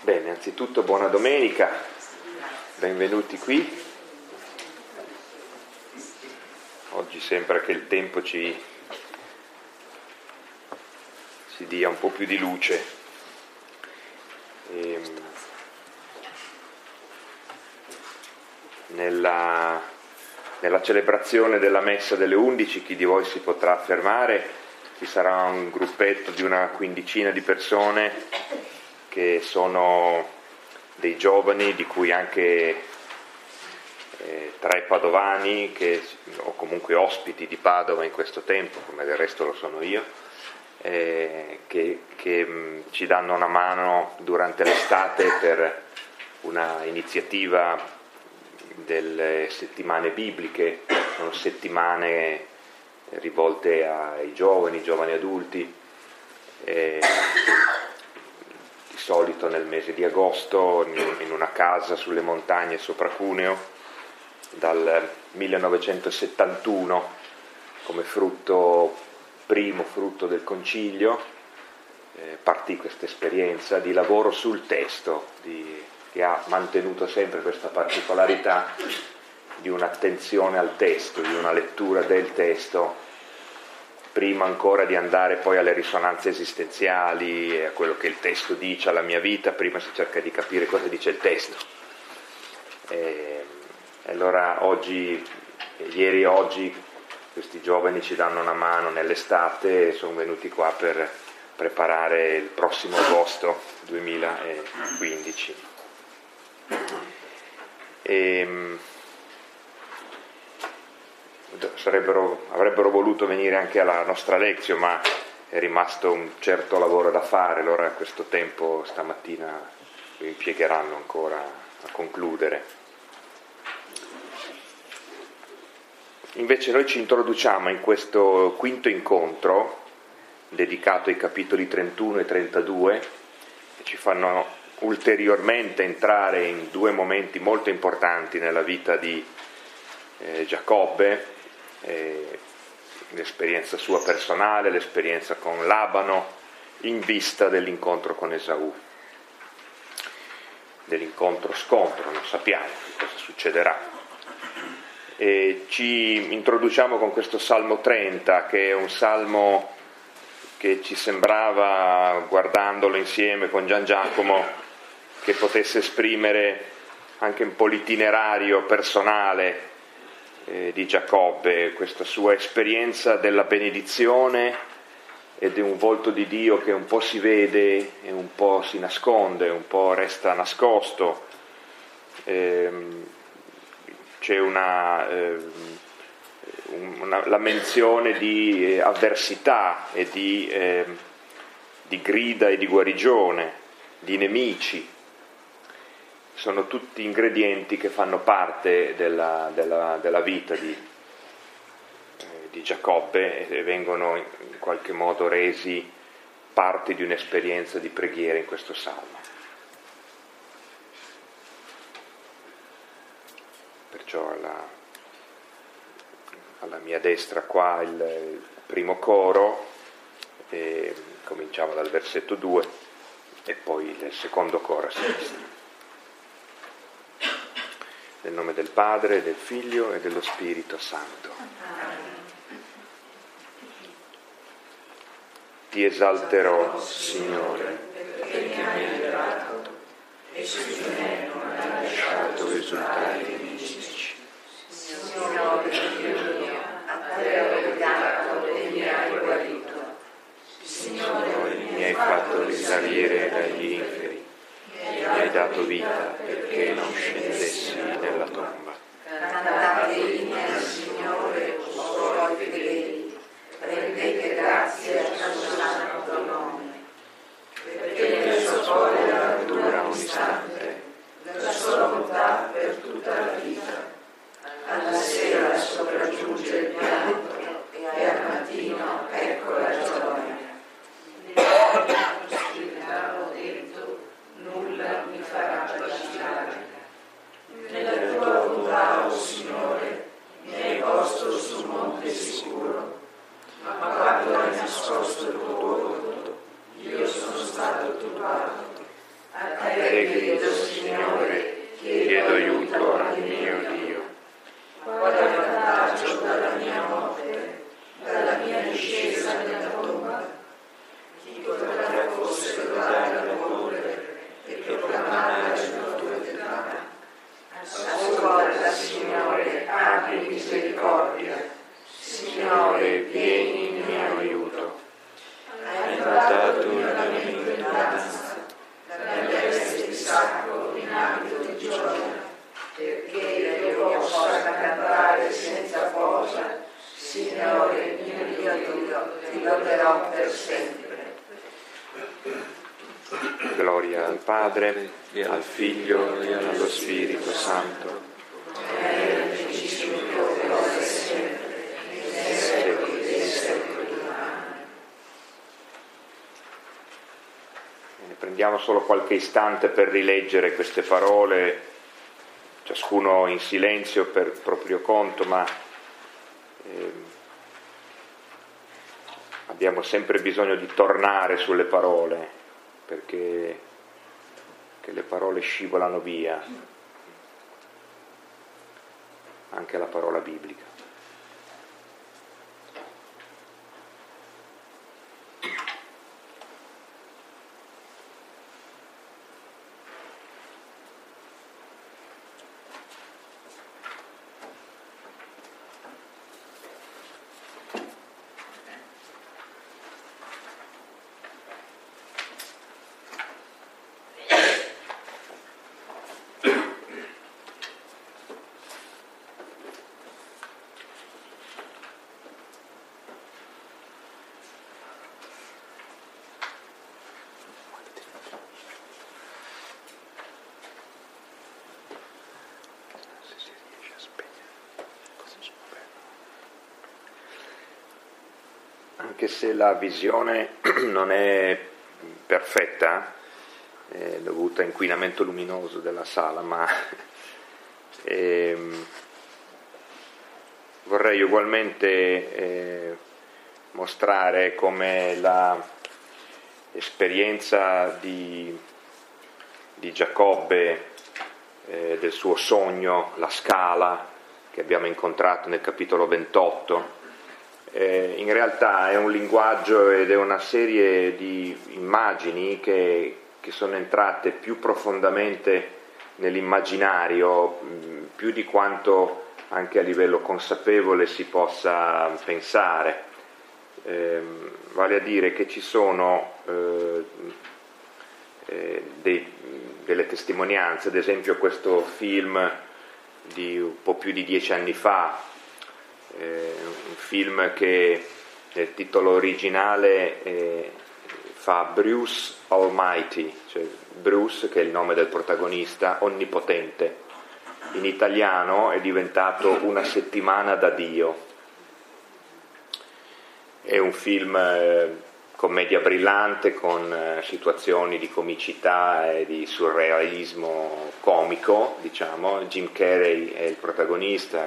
Bene, anzitutto buona domenica, benvenuti qui. Oggi sembra che il tempo ci dia un po' più di luce. Nella celebrazione della messa delle 11, chi di voi si potrà fermare, ci sarà un gruppetto di una quindicina di persone che sono dei giovani, di cui anche 3 padovani, o comunque ospiti di Padova in questo tempo, come del resto lo sono io, che ci danno una mano durante l'estate per una iniziativa delle settimane bibliche. Sono settimane rivolte ai giovani adulti, di solito nel mese di agosto in una casa sulle montagne sopra Cuneo, dal 1971, come primo frutto del concilio, partì questa esperienza di lavoro sul testo, che ha mantenuto sempre questa particolarità di un'attenzione al testo, di una lettura del testo, prima ancora di andare poi alle risonanze esistenziali, a quello che il testo dice alla mia vita. Prima si cerca di capire cosa dice il testo. Allora ieri e oggi questi giovani ci danno una mano nell'estate e sono venuti qua per preparare il prossimo agosto 2015. Avrebbero voluto venire anche alla nostra lezione, ma è rimasto un certo lavoro da fare, allora questo tempo stamattina lo impiegheranno ancora a concludere. Invece noi ci introduciamo in questo quinto incontro dedicato ai capitoli 31 e 32, che ci fanno ulteriormente entrare in 2 momenti molto importanti nella vita di Giacobbe, l'esperienza sua personale, l'esperienza con Labano, in vista dell'incontro con Esaù, dell'incontro-scontro, non sappiamo cosa succederà. E ci introduciamo con questo Salmo 30, che è un salmo che ci sembrava, guardandolo insieme con Gian Giacomo, che potesse esprimere anche un po' l'itinerario personale di Giacobbe, questa sua esperienza della benedizione e di un volto di Dio che un po' si vede e un po' si nasconde, un po' resta nascosto. C'è la menzione di avversità e di grida e di guarigione, di nemici. Sono tutti ingredienti che fanno parte della vita di Giacobbe e vengono in qualche modo resi parte di un'esperienza di preghiera in questo salmo. Perciò alla mia destra qua il primo coro, cominciamo dal versetto 2 e poi il secondo coro a sinistra. Nel nome del Padre, del Figlio e dello Spirito Santo. Ti esalterò, Signore, perché mi hai liberato e su di me non hai lasciato esultare i nemici. Signore, Dio mio, a te ho gridato e mi hai guarito. Signore, mi hai fatto risalire dagli inferi. Mi hai dato vita perché non scendessi nella tomba. Cantate inni al Signore, o suoi fedeli, rendete grazie al suo santo nome, perché la sua parola dura un istante, la sua bontà per tutta la vita. Alla sera sopraggiunge il pianto e al mattino ecco la gioia. Nulla mi farà vacillare, Padre, al Figlio e allo Spirito Santo. Prendiamo solo qualche istante per rileggere queste parole, ciascuno in silenzio per proprio conto, ma abbiamo sempre bisogno di tornare sulle parole, perché le parole scivolano via, anche la parola biblica. Anche se la visione non è perfetta, dovuta a inquinamento luminoso della sala, ma vorrei ugualmente mostrare come l'esperienza di Giacobbe, del suo sogno, la scala, che abbiamo incontrato nel capitolo 28, in realtà è un linguaggio ed è una serie di immagini che sono entrate più profondamente nell'immaginario, più di quanto anche a livello consapevole si possa pensare. Vale a dire che ci sono delle testimonianze, ad esempio questo film di un po' più di 10 anni fa, un film che nel titolo originale fa Bruce Almighty, cioè Bruce, che è il nome del protagonista, onnipotente. In italiano è diventato Una settimana da Dio. È un film commedia brillante con situazioni di comicità e di surrealismo comico, diciamo. Jim Carrey è il protagonista,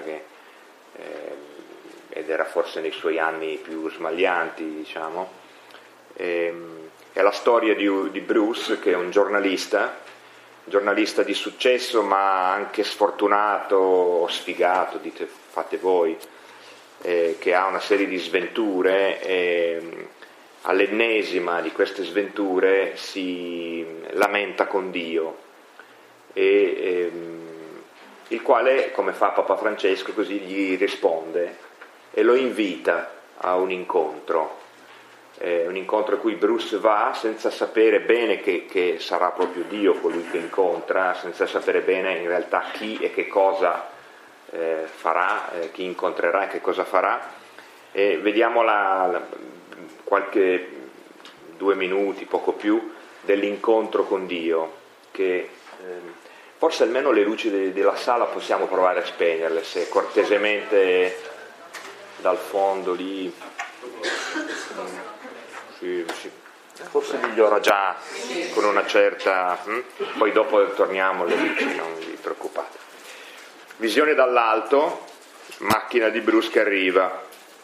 ed era forse nei suoi anni più smaglianti, diciamo. È la storia di Bruce, che è un giornalista di successo, ma anche sfortunato o sfigato, fate voi, che ha una serie di sventure, e all'ennesima di queste sventure si lamenta con Dio, il quale, come fa Papa Francesco, così gli risponde e lo invita a un incontro a cui Bruce va senza sapere bene che sarà proprio Dio colui che incontra, senza sapere bene in realtà chi e che cosa farà, chi incontrerà e che cosa farà. E vediamo qualche 2 minuti, poco più, dell'incontro con Dio, che forse almeno le luci della sala possiamo provare a spegnerle, se cortesemente dal fondo lì. Sì. Forse migliora già con una certa, poi dopo torniamo alle luci, non vi preoccupate. Visione dall'alto, macchina di Bruce che arriva.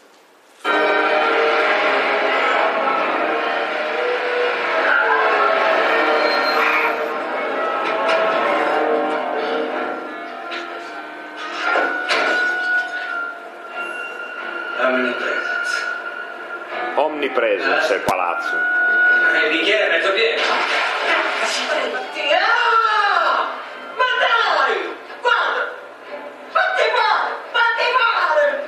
Omnipresence è il palazzo. Il bicchiere è mezzo pieno. Ma dai! Guarda! Fatti male!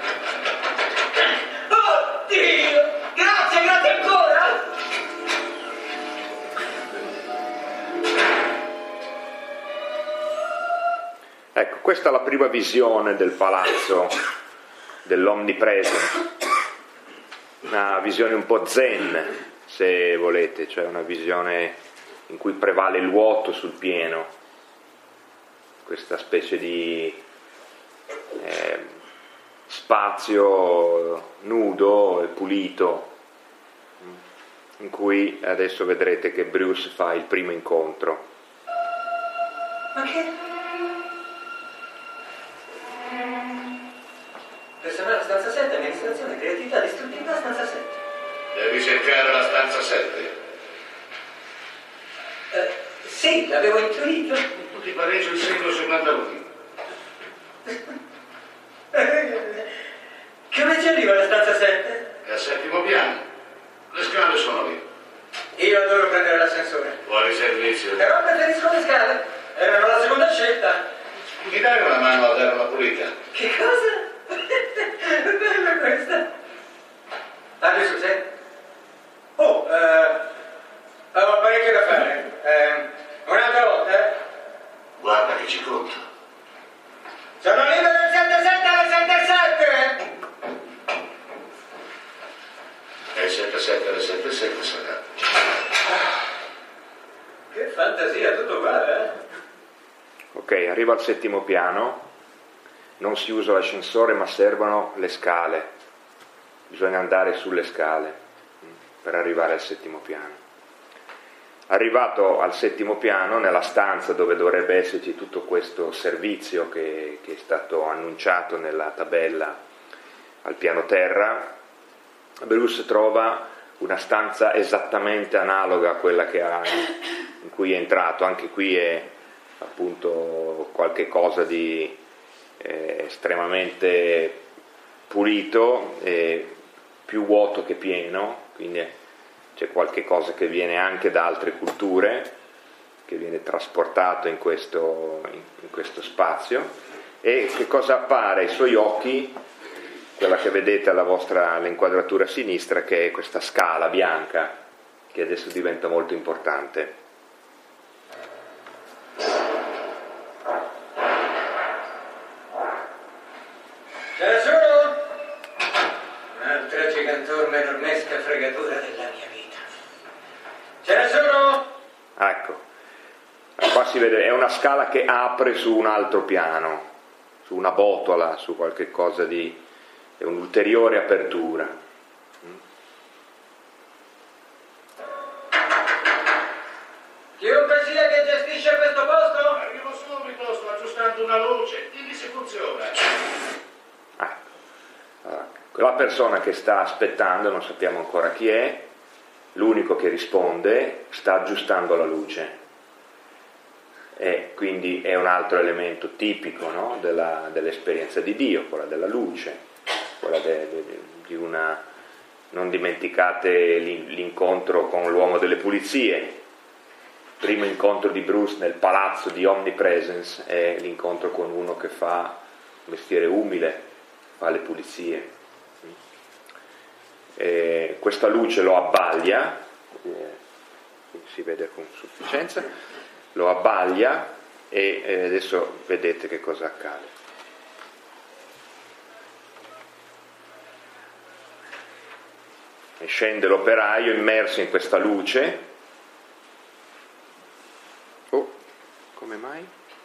Oddio! Grazie ancora! Ecco, questa è la prima visione del palazzo dell'Omnipresence. Una visione un po' zen, se volete, cioè una visione in cui prevale il vuoto sul pieno, questa specie di spazio nudo e pulito, in cui adesso vedrete che Bruce fa il primo incontro. Ma che? Personale stanza 7, amministrazione, creatività, distruttività, stanza 7. Devi cercare la stanza 7. Sì, l'avevo intuito. Ti pareggio il segno sui pantaloni. Come ci arriva la stanza 7? È al 7° piano. Le scale sono lì. Io adoro prendere l'ascensore. Fuori servizio. Però preferisco le scale. Erano la seconda scelta. Mi dai una mano a dare una pulita? Che cosa? Bella questa. Parli su sé? Oh, ho parecchio da fare. Un'altra volta? Guarda che ci conto. Sono libero il 77 alle 77! E il 77 alle 77 sarà. Che fantasia, tutto uguale, Ok, arriva al 7° piano, non si usa l'ascensore ma servono le scale, bisogna andare sulle scale per arrivare al 7° piano. Arrivato al 7° piano, nella stanza dove dovrebbe esserci tutto questo servizio che è stato annunciato nella tabella al piano terra, Bruce trova una stanza esattamente analoga a quella in cui è entrato. Anche qui è appunto qualche cosa di estremamente pulito, più vuoto che pieno, quindi c'è qualche cosa che viene anche da altre culture, che viene trasportato in questo spazio. E che cosa appare ai suoi occhi? Quella che vedete all'inquadratura a sinistra, che è questa scala bianca, che adesso diventa molto importante. Ce ne sono? Un'altra gigantorma enormesca fregatura della mia vita. Ce ne sono? Ecco, qua si vede, è una scala che apre su un altro piano, su una botola, su qualche cosa di... è un'ulteriore apertura. Chiunque sia che gestisce questo posto? Arrivo subito, sto aggiustando una luce. Dimmi se funziona. Allora, quella persona che sta aspettando, non sappiamo ancora chi è, l'unico che risponde sta aggiustando la luce. E quindi è un altro elemento tipico, no? dell'esperienza di Dio, quella della luce, quella di una... Non dimenticate l'incontro con l'uomo delle pulizie. Il primo incontro di Bruce nel palazzo di Omnipresence è l'incontro con uno che fa un mestiere umile, fa le pulizie. E questa luce lo abbaglia, si vede con sufficienza, lo abbaglia e adesso vedete che cosa accade. E scende l'operaio immerso in questa luce. Oh, come mai?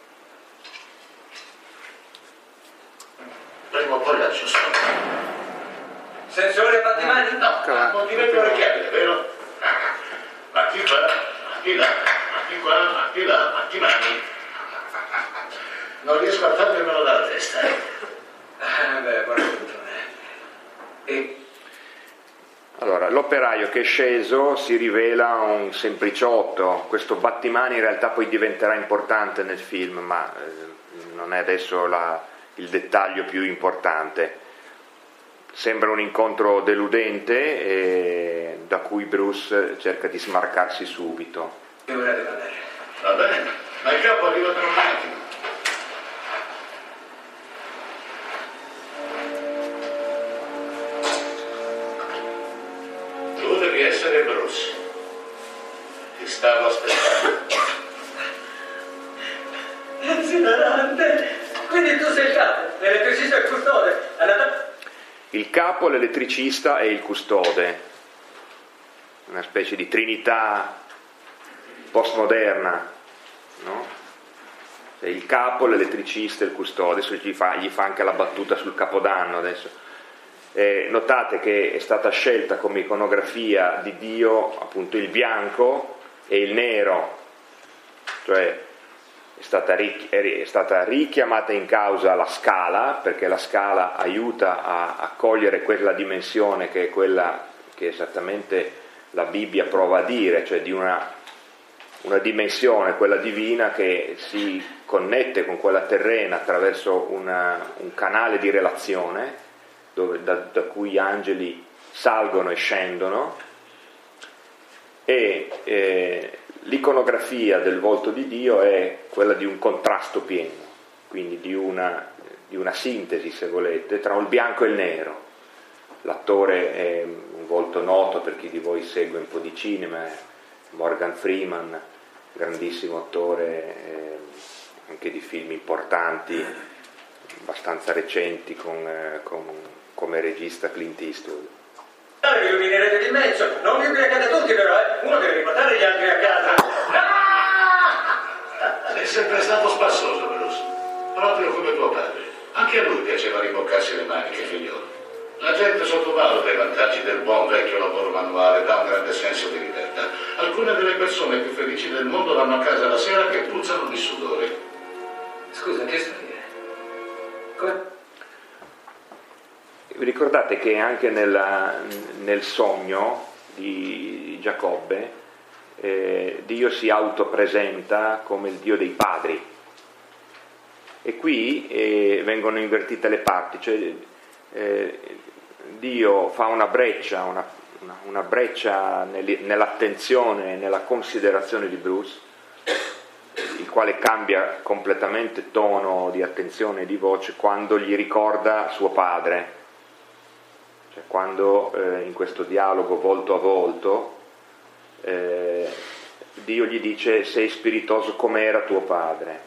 Prima o poi la aggiusto. Sensore battimani? No, non ti vedo le chiavi, vero? Batti qua, batti là, batti qua, batti là, batti mani. Non riesco a farmelo dalla testa. Beh, buona fortuna. E Allora, l'operaio che è sceso si rivela un sempliciotto. Questo battimani in realtà poi diventerà importante nel film, ma non è adesso il dettaglio più importante. Sembra un incontro deludente da cui Bruce cerca di smarcarsi subito. io ora devo andare. Va bene, ma il capo arriva tra un attimo. Tu devi essere Bruce. Ti stavo aspettando. Esilarante! Quindi tu sei il capo, l'elettricista e il custode. Il capo, l'elettricista e il custode, una specie di trinità postmoderna, no? Cioè, il capo, l'elettricista, il custode, adesso gli fa anche la battuta sul Capodanno adesso. Notate che è stata scelta come iconografia di Dio appunto il bianco e il nero, cioè è stata richiamata in causa la scala, perché la scala aiuta a cogliere quella dimensione che è quella che esattamente la Bibbia prova a dire, cioè di una dimensione, quella divina, che si connette con quella terrena attraverso un canale di relazione da cui gli angeli salgono e scendono, e l'iconografia del volto di Dio è quella di un contrasto pieno, quindi di una sintesi, se volete, tra il bianco e il nero. L'attore è un volto noto per chi di voi segue un po' di cinema, Morgan Freeman, grandissimo attore anche di film importanti, abbastanza recenti, come regista Clint Eastwood. Vi illuminerete di mezzo, non vi ubriacate tutti però, uno deve riportare gli altri a casa. Sei sempre stato spassoso, Bruce, proprio come tuo padre. Anche a lui piaceva rimboccarsi le maniche, figliolo. La gente sottovaluta i vantaggi del buon vecchio lavoro manuale, dà un grande senso di libertà. Alcune delle persone più felici del mondo vanno a casa la sera che puzzano di sudore. Scusa, che stai? Come? Vi ricordate che anche nel sogno di Giacobbe Dio si autopresenta come il Dio dei padri, e qui vengono invertite le parti, cioè Dio fa una breccia, una breccia nell'attenzione e nella considerazione di Bruce, il quale cambia completamente tono di attenzione e di voce quando gli ricorda suo padre. Cioè, quando in questo dialogo volto a volto Dio gli dice: sei spiritoso come era tuo padre.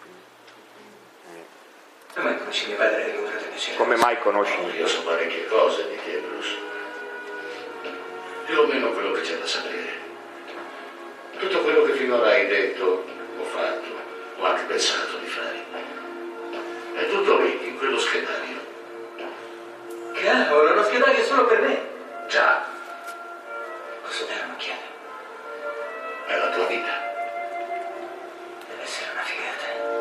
Come conosci mio padre? Come mai conosci Io so parecchie cose di te, Bruce. Più o meno quello che c'è da sapere. Tutto quello che finora hai detto, o fatto, o anche pensato di fare, è tutto lì, in quello schedario. Cavolo, lo schedario è solo per me. Già, Posso dare un'occhiata? è la tua vita. Deve essere una figata.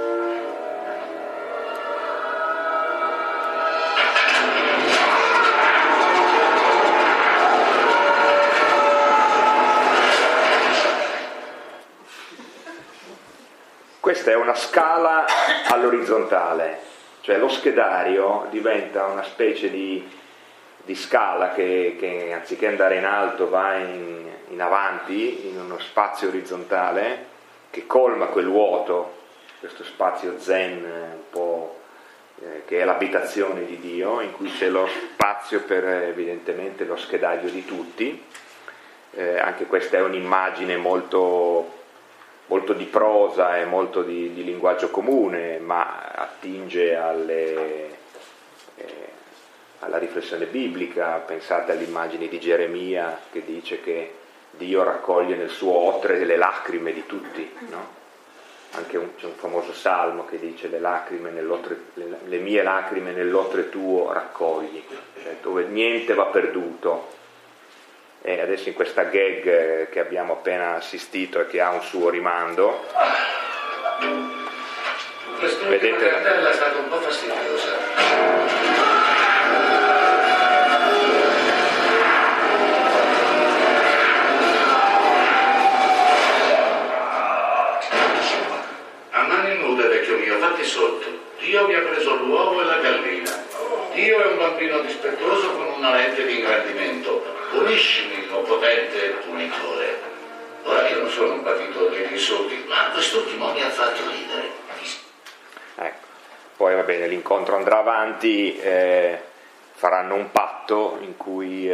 Questa è una scala all'orizzontale, cioè lo schedario diventa una specie di scala che anziché andare in alto va in avanti, in uno spazio orizzontale che colma quel vuoto, questo spazio zen un po' che è l'abitazione di Dio, in cui c'è lo spazio per evidentemente lo schedario di tutti. Anche questa è un'immagine molto di prosa e molto di linguaggio comune, ma attinge alla riflessione biblica. Pensate alle immagini di Geremia che dice che Dio raccoglie nel suo otre le lacrime di tutti, no? Anche c'è un famoso salmo che dice le mie lacrime nell'otre tuo raccogli, cioè dove niente va perduto. E adesso in questa gag che abbiamo appena assistito e che ha un suo rimando, Vedete, la cartella è stata un po' fastidiosa. A mani nude, vecchio mio, fatti sotto. Dio mi ha preso l'uovo e la gallina. Dio è un bambino dispettoso con una lente di ingrandimento. Puniscimi, o potente punitore. Ora, io non sono un patito degli insulti, ma quest'ultimo mi ha fatto ridere. Ecco. Poi va bene, l'incontro andrà avanti, faranno un patto in cui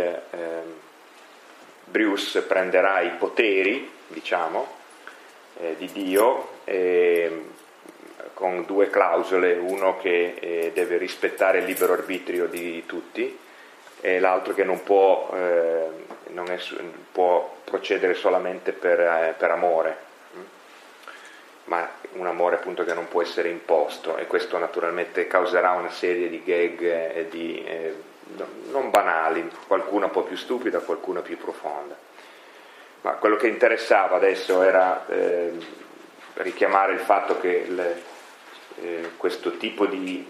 Bruce prenderà i poteri, diciamo, di Dio, con due clausole: uno che deve rispettare il libero arbitrio di tutti, e l'altro che non può procedere solamente per amore. ma un amore appunto che non può essere imposto, e questo naturalmente causerà una serie di gag non banali, qualcuna un po' più stupida, qualcuna più profonda. Ma quello che interessava adesso era richiamare il fatto che questo tipo di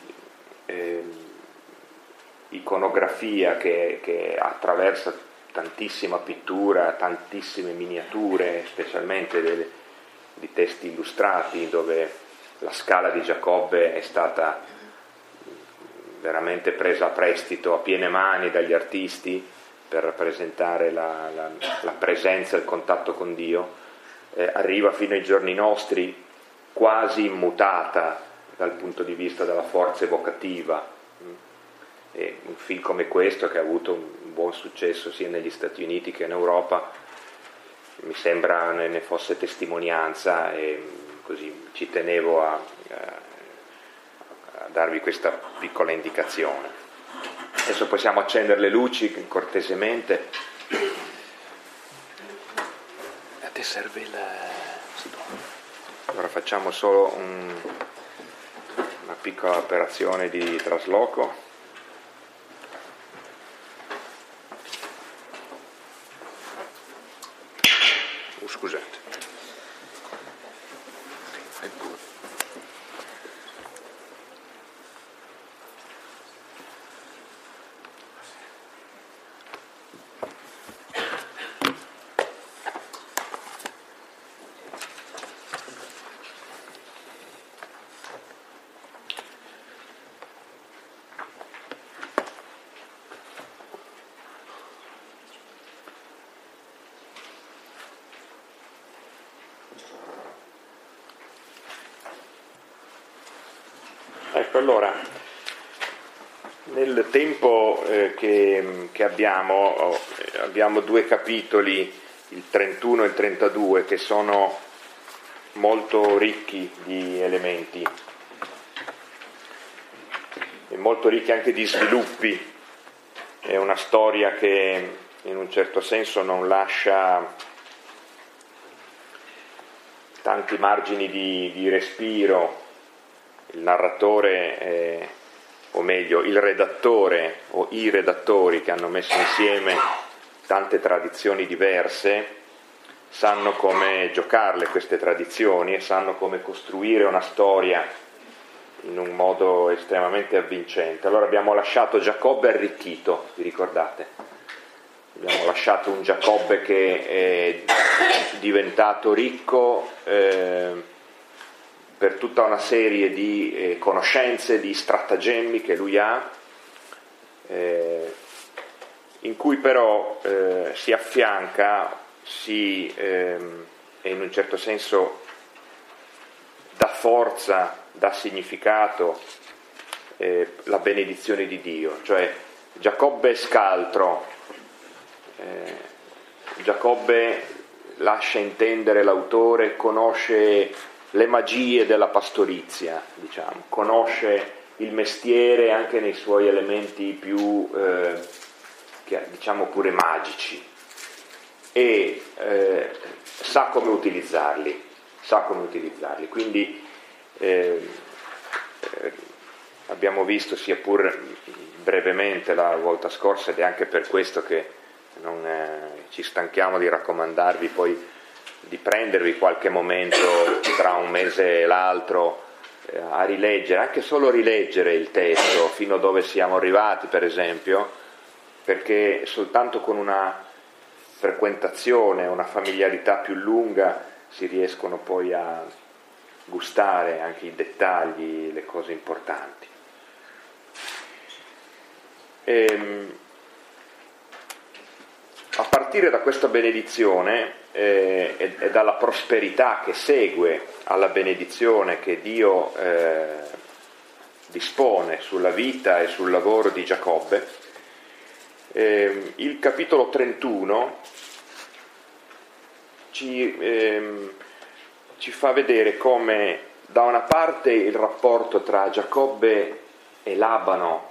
iconografia che attraversa tantissima pittura, tantissime miniature, specialmente di testi illustrati, dove la scala di Giacobbe è stata veramente presa a prestito a piene mani dagli artisti per rappresentare la presenza e il contatto con Dio, arriva fino ai giorni nostri quasi immutata dal punto di vista della forza evocativa. E un film come questo, che ha avuto un buon successo sia negli Stati Uniti che in Europa, mi sembra ne fosse testimonianza, e così ci tenevo a darvi questa piccola indicazione. Adesso possiamo accendere le luci cortesemente. A te serve il... Allora facciamo solo una piccola operazione di trasloco. Scusate. Ecco, allora, nel tempo che abbiamo due capitoli, il 31 e il 32, che sono molto ricchi di elementi e molto ricchi anche di sviluppi. È una storia che in un certo senso non lascia tanti margini di respiro. Il narratore, o meglio il redattore o i redattori che hanno messo insieme tante tradizioni diverse, sanno come giocarle queste tradizioni e sanno come costruire una storia in un modo estremamente avvincente. Allora abbiamo lasciato Giacobbe arricchito, vi ricordate? Abbiamo lasciato un Giacobbe che è diventato ricco per tutta una serie di conoscenze, di stratagemmi che lui ha, in cui però si affianca, e in un certo senso dà forza, dà significato la benedizione di Dio. Cioè Giacobbe è scaltro, Giacobbe, lascia intendere l'autore, conosce le magie della pastorizia, diciamo, conosce il mestiere anche nei suoi elementi più, diciamo pure magici, e sa come utilizzarli. Quindi abbiamo visto, sia pur brevemente la volta scorsa, ed è anche per questo che non ci stanchiamo di raccomandarvi poi di prendervi qualche momento tra un mese e l'altro a rileggere, anche solo rileggere il testo fino a dove siamo arrivati, per esempio, perché soltanto con una frequentazione, una familiarità più lunga si riescono poi a gustare anche i dettagli, le cose importanti. A partire da questa benedizione e dalla prosperità che segue alla benedizione che Dio dispone sulla vita e sul lavoro di Giacobbe, il capitolo 31 ci fa vedere come da una parte il rapporto tra Giacobbe e Labano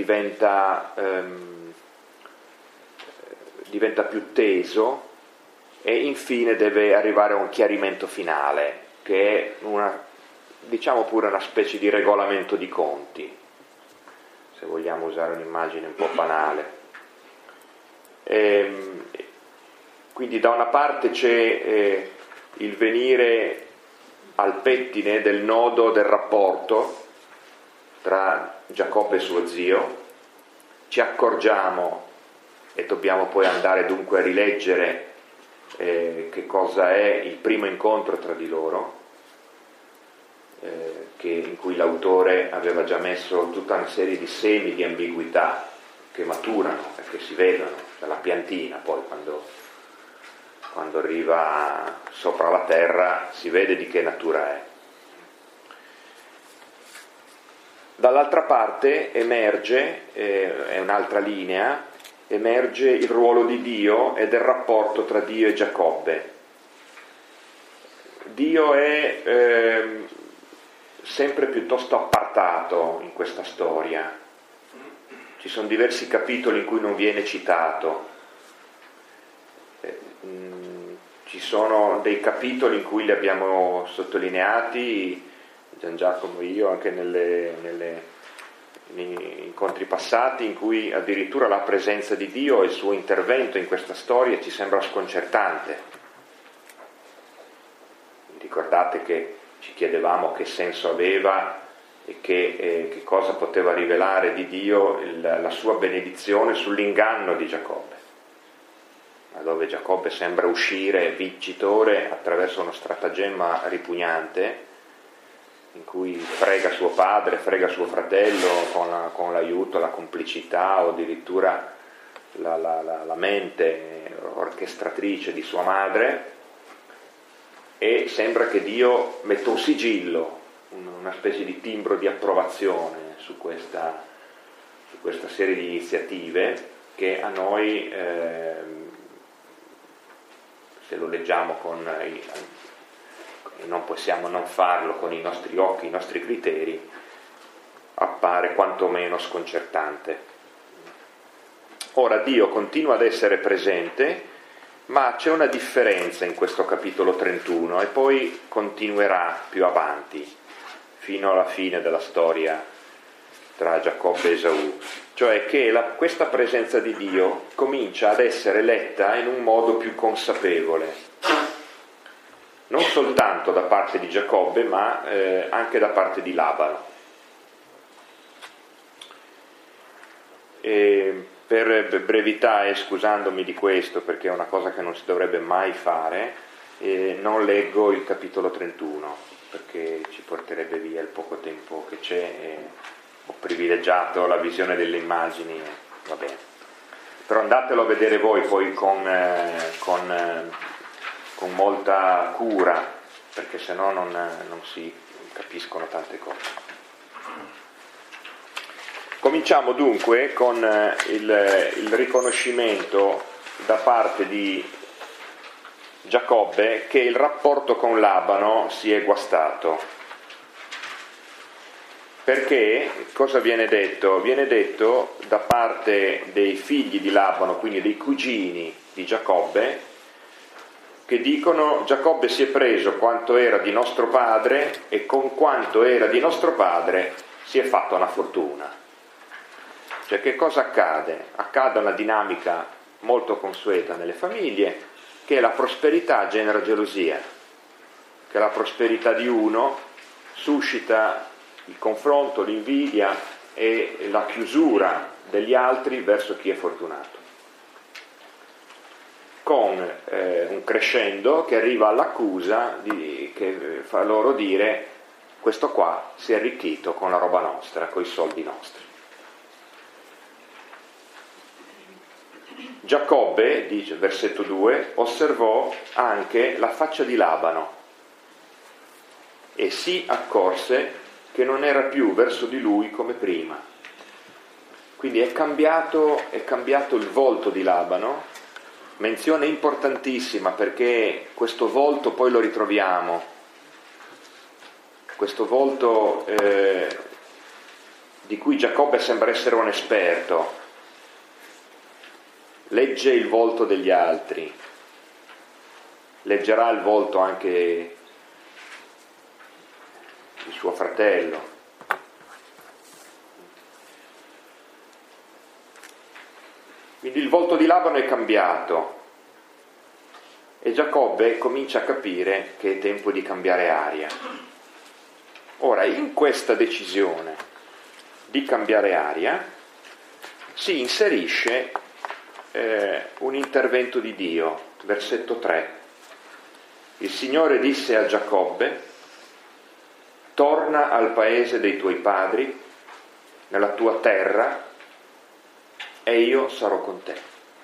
diventa più teso, e infine deve arrivare a un chiarimento finale, che è diciamo pure una specie di regolamento di conti, se vogliamo usare un'immagine un po' banale. Quindi da una parte c'è il venire al pettine del nodo del rapporto tra Giacobbe e suo zio, ci accorgiamo, e dobbiamo poi andare dunque a rileggere che cosa è il primo incontro tra di loro, in cui l'autore aveva già messo tutta una serie di semi di ambiguità che maturano e che si vedono dalla piantina, poi quando arriva sopra la terra si vede di che natura è. Dall'altra parte emerge, è un'altra linea, emerge il ruolo di Dio e del rapporto tra Dio e Giacobbe. Dio è sempre piuttosto appartato in questa storia. Ci sono diversi capitoli in cui non viene citato. Ci sono dei capitoli in cui li abbiamo sottolineati, Gian Giacomo e io, anche negli incontri passati, in cui addirittura la presenza di Dio e il suo intervento in questa storia ci sembra sconcertante. Ricordate che ci chiedevamo che senso aveva e che cosa poteva rivelare di Dio la sua benedizione sull'inganno di Giacobbe, ma dove Giacobbe sembra uscire vincitore attraverso uno stratagemma ripugnante, in cui frega suo padre, frega suo fratello con l'aiuto, la complicità o addirittura la mente orchestratrice di sua madre, e sembra che Dio metta un sigillo, una specie di timbro di approvazione su questa serie di iniziative che a noi, se lo leggiamo e non possiamo non farlo con i nostri occhi, i nostri criteri, appare quantomeno sconcertante. Ora Dio continua ad essere presente, ma c'è una differenza in questo capitolo 31 e poi continuerà più avanti, fino alla fine della storia tra Giacobbe e Esaù, cioè che questa presenza di Dio comincia ad essere letta in un modo più consapevole, non soltanto da parte di Giacobbe, ma anche da parte di Labano. E per brevità, e scusandomi di questo perché è una cosa che non si dovrebbe mai fare, non leggo il capitolo 31 perché ci porterebbe via il poco tempo che c'è, e ho privilegiato la visione delle immagini, va bene. Però andatelo a vedere voi poi con molta cura, perché sennò non si capiscono tante cose. Cominciamo dunque con il riconoscimento da parte di Giacobbe che il rapporto con Labano si è guastato. Perché cosa viene detto? Viene detto da parte dei figli di Labano, quindi dei cugini di Giacobbe, che dicono: Giacobbe si è preso quanto era di nostro padre e con quanto era di nostro padre si è fatta una fortuna. Cioè, che cosa accade? Accade una dinamica molto consueta nelle famiglie, che la prosperità genera gelosia, che la prosperità di uno suscita il confronto, l'invidia e la chiusura degli altri verso chi è fortunato, con un crescendo che arriva all'accusa che fa loro dire: questo qua si è arricchito con la roba nostra, con i soldi nostri. Giacobbe, dice versetto 2, osservò anche la faccia di Labano e si accorse che non era più verso di lui come prima. Quindi è cambiato il volto di Labano, menzione importantissima perché questo volto poi lo ritroviamo, questo volto di cui Giacobbe sembra essere un esperto. Legge il volto degli altri, leggerà il volto anche di suo fratello. Quindi il volto di Labano è cambiato e Giacobbe comincia a capire che è tempo di cambiare aria. Ora, in questa decisione di cambiare aria si inserisce un intervento di Dio, versetto 3. Il Signore disse a Giacobbe: torna al paese dei tuoi padri, nella tua terra, e io sarò con te.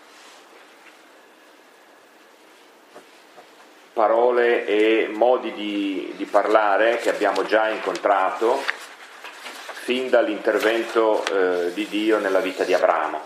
Parole e modi di parlare che abbiamo già incontrato fin dall'intervento di Dio nella vita di Abramo.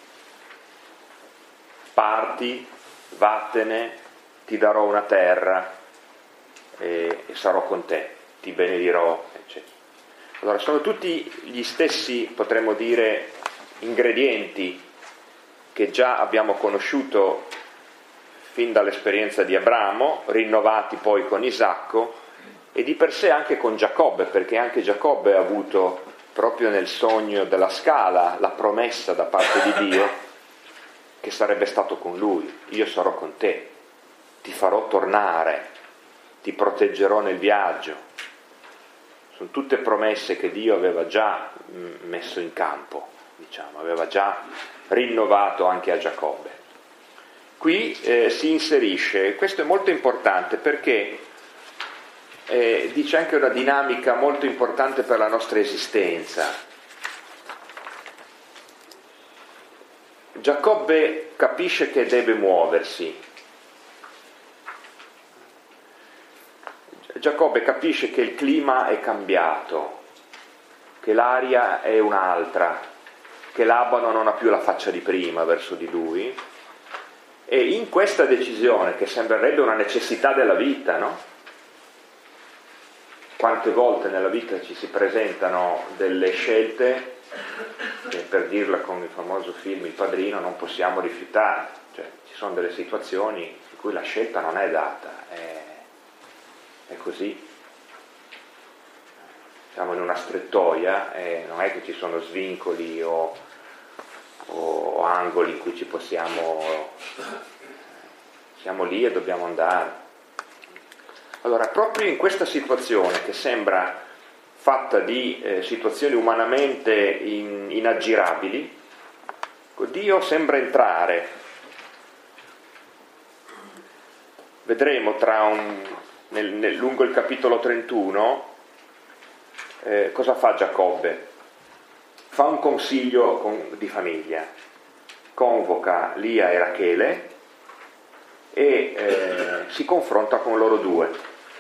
Parti, vattene, ti darò una terra e sarò con te, ti benedirò, eccetera. Allora, sono tutti gli stessi, potremmo dire, ingredienti che già abbiamo conosciuto fin dall'esperienza di Abramo, rinnovati poi con Isacco e di per sé anche con Giacobbe, perché anche Giacobbe ha avuto proprio nel sogno della scala la promessa da parte di Dio che sarebbe stato con lui. Io sarò con te, ti farò tornare, ti proteggerò nel viaggio. Sono tutte promesse che Dio aveva già messo in campo, diciamo, aveva già rinnovato anche a Giacobbe. Qui si inserisce, questo è molto importante perché dice anche una dinamica molto importante per la nostra esistenza. Giacobbe capisce che deve muoversi. Giacobbe capisce che il clima è cambiato, che l'aria è un'altra, che Labano non ha più la faccia di prima verso di lui. E in questa decisione, che sembrerebbe una necessità della vita, no? Quante volte nella vita ci si presentano delle scelte che, per dirla con il famoso film Il Padrino, non possiamo rifiutare. Cioè, ci sono delle situazioni in cui la scelta non è data, è così. Siamo in una strettoia e non è che ci sono svincoli o angoli in cui siamo lì e dobbiamo andare. Allora, proprio in questa situazione che sembra fatta di situazioni umanamente inaggirabili, Dio sembra entrare. Vedremo lungo il capitolo 31 cosa fa Giacobbe. Fa un consiglio di famiglia, convoca Lia e Rachele e si confronta con loro due.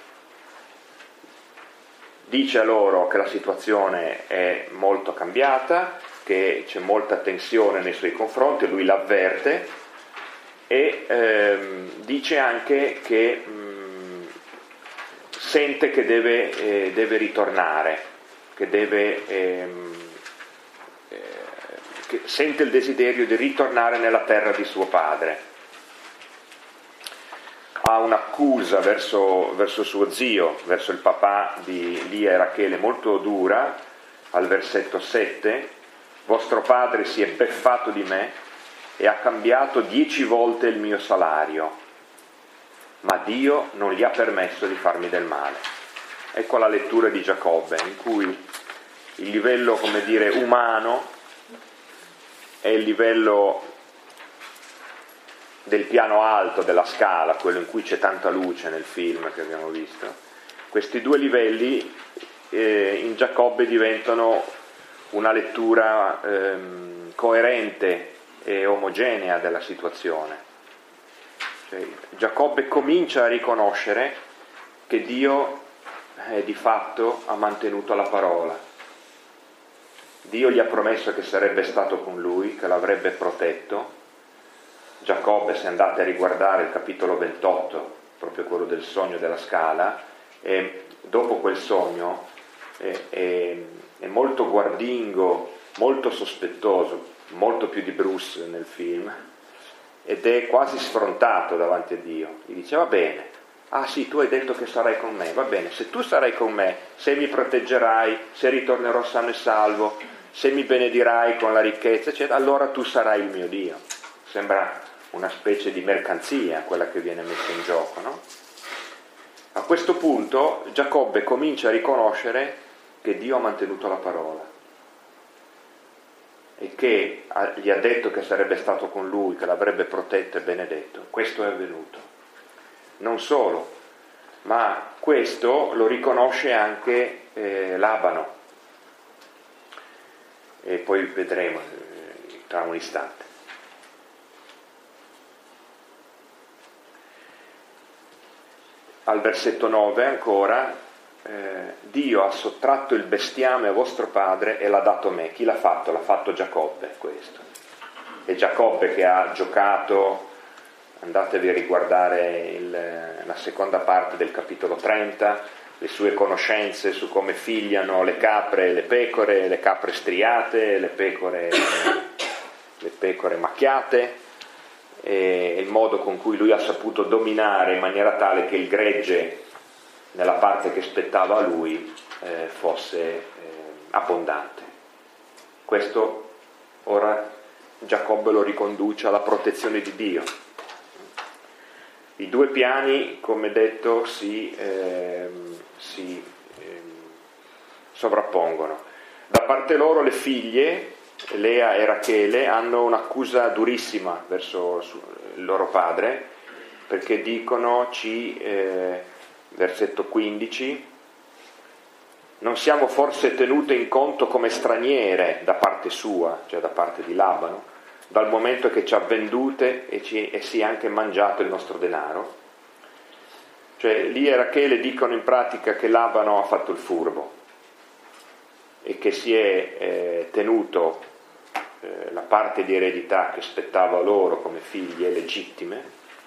Dice a loro che la situazione è molto cambiata, che c'è molta tensione nei suoi confronti, lui l'avverte e dice anche che sente che deve ritornare, che sente il desiderio di ritornare nella terra di suo padre. Ha un'accusa verso suo zio, verso il papà di Lia e Rachele molto dura, al versetto 7: vostro padre si è beffato di me e ha cambiato 10 volte il mio salario, ma Dio non gli ha permesso di farmi del male. Ecco la lettura di Giacobbe, in cui il livello, come dire, umano è il livello del piano alto della scala, quello in cui c'è tanta luce nel film che abbiamo visto. Questi due livelli in Giacobbe diventano una lettura coerente e omogenea della situazione. Cioè, Giacobbe comincia a riconoscere che Dio di fatto ha mantenuto la parola. Dio gli ha promesso che sarebbe stato con lui, che l'avrebbe protetto. Giacobbe, se andate a riguardare il capitolo 28, proprio quello del sogno della scala, e dopo quel sogno è molto guardingo, molto sospettoso, molto più di Bruce nel film, ed è quasi sfrontato davanti a Dio. Gli dice: va bene, ah sì, tu hai detto che sarai con me, va bene, se tu sarai con me, se mi proteggerai, se ritornerò sano e salvo, se mi benedirai con la ricchezza, eccetera, allora tu sarai il mio Dio. Sembra una specie di mercanzia quella che viene messa in gioco, no? A questo punto Giacobbe comincia a riconoscere che Dio ha mantenuto la parola e che gli ha detto che sarebbe stato con lui, che l'avrebbe protetto e benedetto. Questo è avvenuto. Non solo, ma questo lo riconosce anche Labano, e poi vedremo tra un istante. Al versetto 9 ancora, Dio ha sottratto il bestiame a vostro padre e l'ha dato a me. Chi l'ha fatto? L'ha fatto Giacobbe, questo. È Giacobbe che ha giocato, andatevi a riguardare la seconda parte del capitolo 30, le sue conoscenze su come figliano le capre e le capre striate, le pecore macchiate, e il modo con cui lui ha saputo dominare in maniera tale che il gregge nella parte che spettava a lui fosse abbondante. Questo ora Giacobbe lo riconduce alla protezione di Dio. I due piani, come detto, si sovrappongono. Da parte loro le figlie, Lea e Rachele, hanno un'accusa durissima verso il loro padre, perché dicono, versetto 15, non siamo forse tenute in conto come straniere da parte sua, cioè da parte di Labano, dal momento che ci ha vendute e si è anche mangiato il nostro denaro? Cioè Lea e Rachele dicono in pratica che Labano ha fatto il furbo e che si è tenuto la parte di eredità che spettava loro come figlie legittime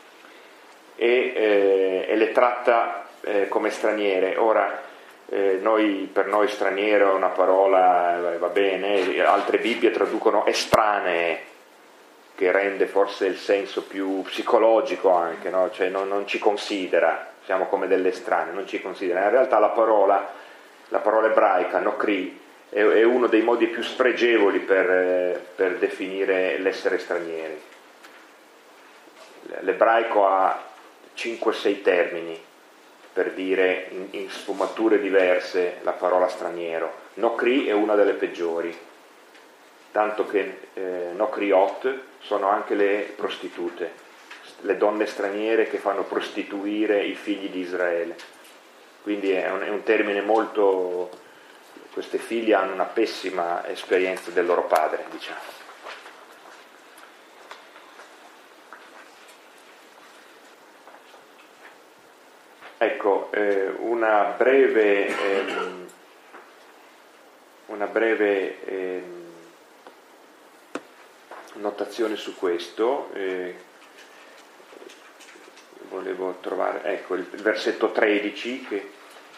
e le tratta come straniere. Ora per noi straniero è una parola, va bene, altre Bibbie traducono estranee, che rende forse il senso più psicologico anche, no? Cioè non ci considera, siamo come delle estranee, non ci considera. In realtà la parola ebraica, nokri, è uno dei modi più spregevoli per definire l'essere stranieri. L'ebraico ha 5-6 termini per dire in sfumature diverse la parola straniero. Nokri è una delle peggiori, tanto che nokriot sono anche le prostitute, le donne straniere che fanno prostituire i figli di Israele. Quindi è un termine molto... Queste figlie hanno una pessima esperienza del loro padre, diciamo. Ecco, una breve notazione su questo. Volevo trovare, ecco, il versetto 13 che...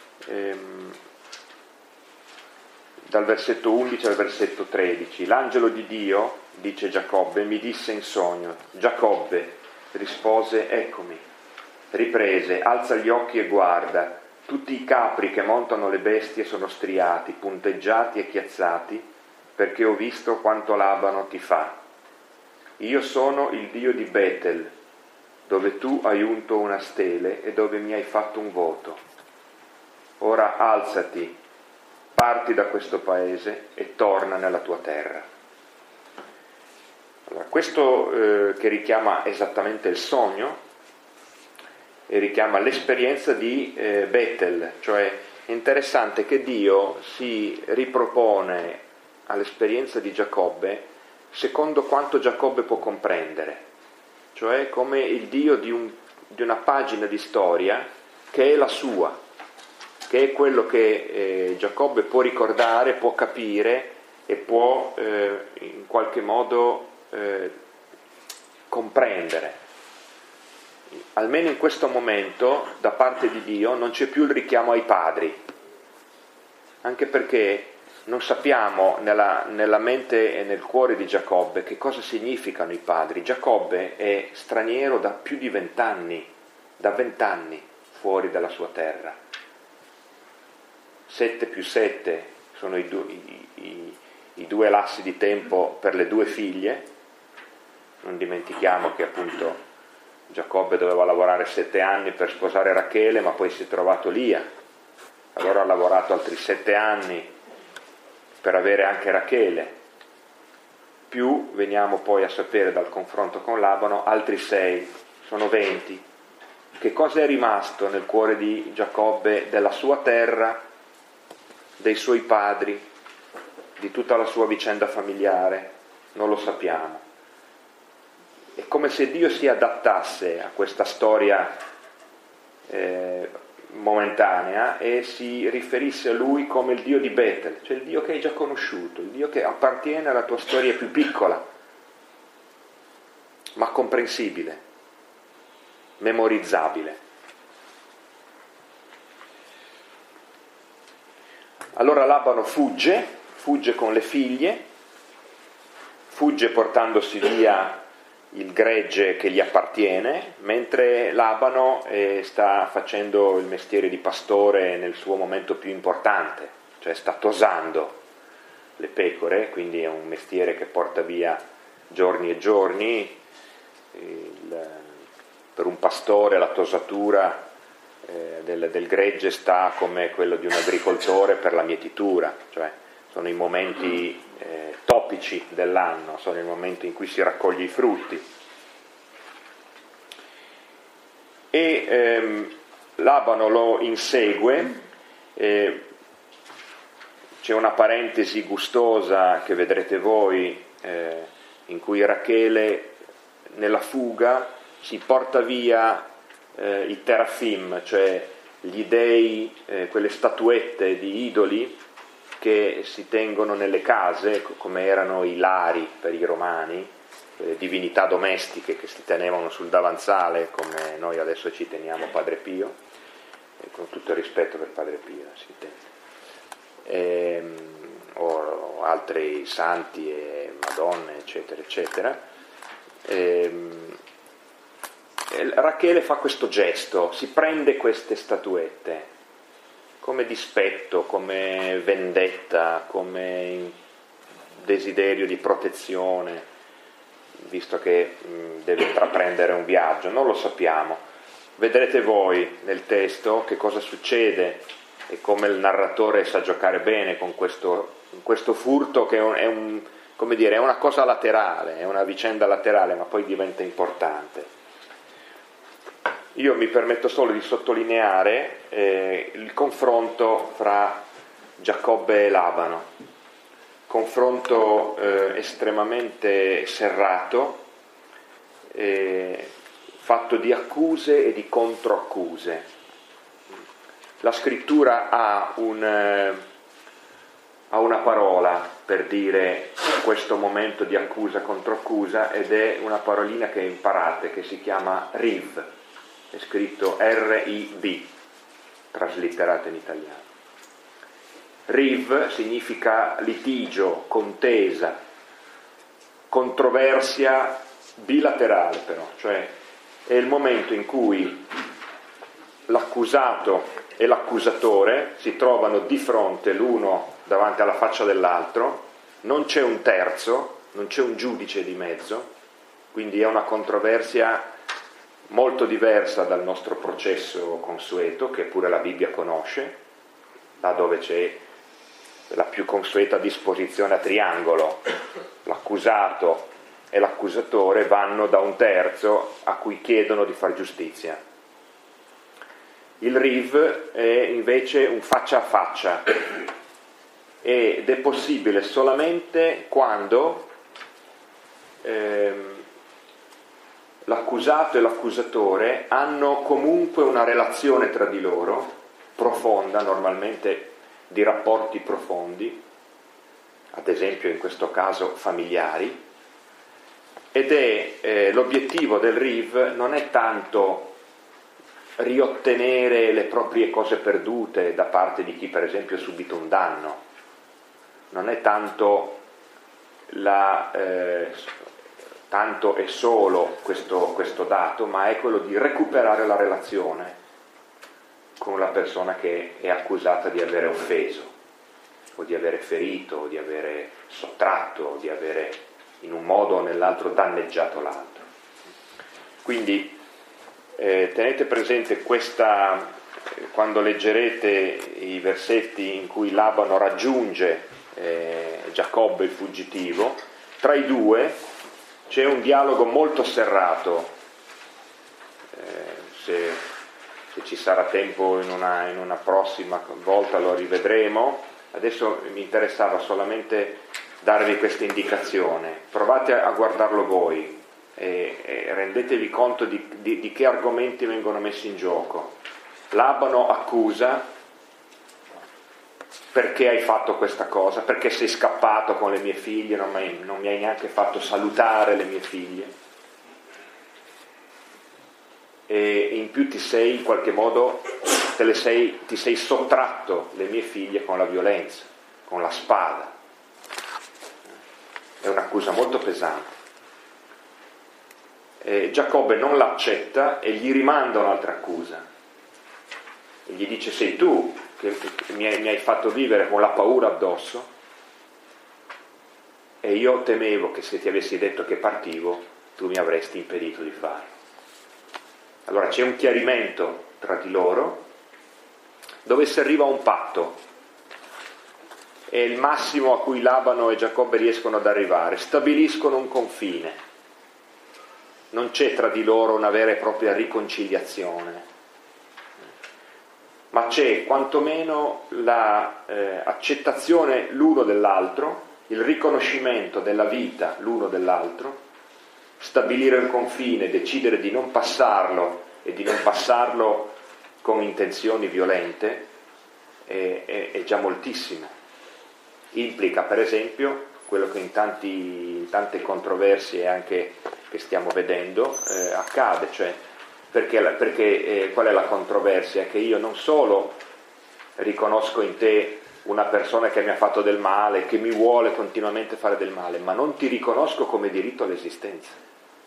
dal versetto 11 al versetto 13, l'angelo di Dio, dice Giacobbe, mi disse in sogno, Giacobbe, rispose, eccomi, riprese, alza gli occhi e guarda, tutti i capri che montano le bestie sono striati, punteggiati e chiazzati, perché ho visto quanto Labano ti fa. Io sono il Dio di Betel, dove tu hai unto una stele e dove mi hai fatto un voto. Ora alzati, parti da questo paese e torna nella tua terra. Allora, questo che richiama esattamente il sogno e richiama l'esperienza di Betel, cioè è interessante che Dio si ripropone all'esperienza di Giacobbe secondo quanto Giacobbe può comprendere, cioè come il Dio di una pagina di storia che è la sua, che è quello che Giacobbe può ricordare, può capire e può in qualche modo comprendere. Almeno in questo momento, da parte di Dio, non c'è più il richiamo ai padri, anche perché non sappiamo nella mente e nel cuore di Giacobbe che cosa significano i padri. Giacobbe è straniero da più di 20 anni, da 20 anni fuori dalla sua terra. 7 più 7 sono i due lassi di tempo per le 2 figlie. Non dimentichiamo che appunto Giacobbe doveva lavorare 7 anni per sposare Rachele, ma poi si è trovato Lia. Allora ha lavorato altri 7 anni per avere anche Rachele. Più, veniamo poi a sapere dal confronto con Labano, altri 6, sono 20. Che cosa è rimasto nel cuore di Giacobbe della sua terra, dei suoi padri, di tutta la sua vicenda familiare? Non lo sappiamo. È come se Dio si adattasse a questa storia momentanea e si riferisse a lui come il Dio di Betel, cioè il Dio che hai già conosciuto, il Dio che appartiene alla tua storia più piccola, ma comprensibile, memorizzabile. Allora Labano fugge con le figlie, fugge portandosi via il gregge che gli appartiene, mentre Labano sta facendo il mestiere di pastore nel suo momento più importante, cioè sta tosando le pecore, quindi è un mestiere che porta via giorni e giorni. Per un pastore la tosatura del gregge sta come quello di un agricoltore per la mietitura, cioè sono i momenti topici dell'anno, sono i momenti in cui si raccoglie i frutti. E Labano lo insegue, c'è una parentesi gustosa che vedrete voi, in cui Rachele nella fuga si porta via i terafim, cioè gli dei, quelle statuette di idoli che si tengono nelle case, come erano i lari per i romani, divinità domestiche che si tenevano sul davanzale, come noi adesso ci teniamo Padre Pio, e con tutto il rispetto per Padre Pio si intende, o altri santi e madonne, eccetera, eccetera. Rachele fa questo gesto, si prende queste statuette come dispetto, come vendetta, come desiderio di protezione, visto che deve intraprendere un viaggio, non lo sappiamo. Vedrete voi nel testo che cosa succede e come il narratore sa giocare bene con questo furto che è una cosa laterale, è una vicenda laterale, ma poi diventa importante. Io mi permetto solo di sottolineare il confronto fra Giacobbe e Labano, confronto estremamente serrato, fatto di accuse e di controaccuse. La scrittura ha una parola per dire questo momento di accusa-controaccusa, ed è una parolina che imparate, che si chiama riv. È scritto R-I-V, traslitterato in italiano. Riv significa litigio, contesa, controversia bilaterale però, cioè è il momento in cui l'accusato e l'accusatore si trovano di fronte l'uno davanti alla faccia dell'altro, non c'è un terzo, non c'è un giudice di mezzo, quindi è una controversia molto diversa dal nostro processo consueto, che pure la Bibbia conosce, là dove c'è la più consueta disposizione a triangolo. L'accusato e l'accusatore vanno da un terzo a cui chiedono di far giustizia. Il riv è invece un faccia a faccia, ed è possibile solamente quando l'accusato e l'accusatore hanno comunque una relazione tra di loro profonda, normalmente di rapporti profondi, ad esempio in questo caso familiari, ed è l'obiettivo del riv non è tanto riottenere le proprie cose perdute da parte di chi per esempio ha subito un danno, non è tanto tanto e solo questo dato, ma è quello di recuperare la relazione con la persona che è accusata di avere offeso, o di avere ferito, o di avere sottratto, o di avere in un modo o nell'altro danneggiato l'altro. Quindi tenete presente questa, quando leggerete i versetti in cui Labano raggiunge Giacobbe il fuggitivo, tra i due c'è un dialogo molto serrato. Se ci sarà tempo in una prossima volta lo rivedremo. Adesso mi interessava solamente darvi questa indicazione. Provate a guardarlo voi e rendetevi conto di che argomenti vengono messi in gioco. Labano accusa: perché hai fatto questa cosa? Perché sei scappato con le mie figlie, non mi hai neanche fatto salutare le mie figlie. E in più ti sei in qualche modo ti sei sottratto le mie figlie con la violenza, con la spada. È un'accusa molto pesante. Giacobbe non l'accetta e gli rimanda un'altra accusa e gli dice: sei tu che mi hai fatto vivere con la paura addosso, e io temevo che se ti avessi detto che partivo tu mi avresti impedito di farlo. Allora c'è un chiarimento tra di loro, dove si arriva a un patto. È il massimo a cui Labano e Giacobbe riescono ad arrivare. Stabiliscono un confine. Non c'è tra di loro una vera e propria riconciliazione, ma c'è quantomeno l'accettazione l'uno dell'altro, il riconoscimento della vita l'uno dell'altro. Stabilire un confine, decidere di non passarlo e di non passarlo con intenzioni violente è già moltissimo. Implica per esempio quello che in tante controversie anche che stiamo vedendo accade, cioè perché qual è la controversia? Che io non solo riconosco in te una persona che mi ha fatto del male, che mi vuole continuamente fare del male, ma non ti riconosco come diritto all'esistenza.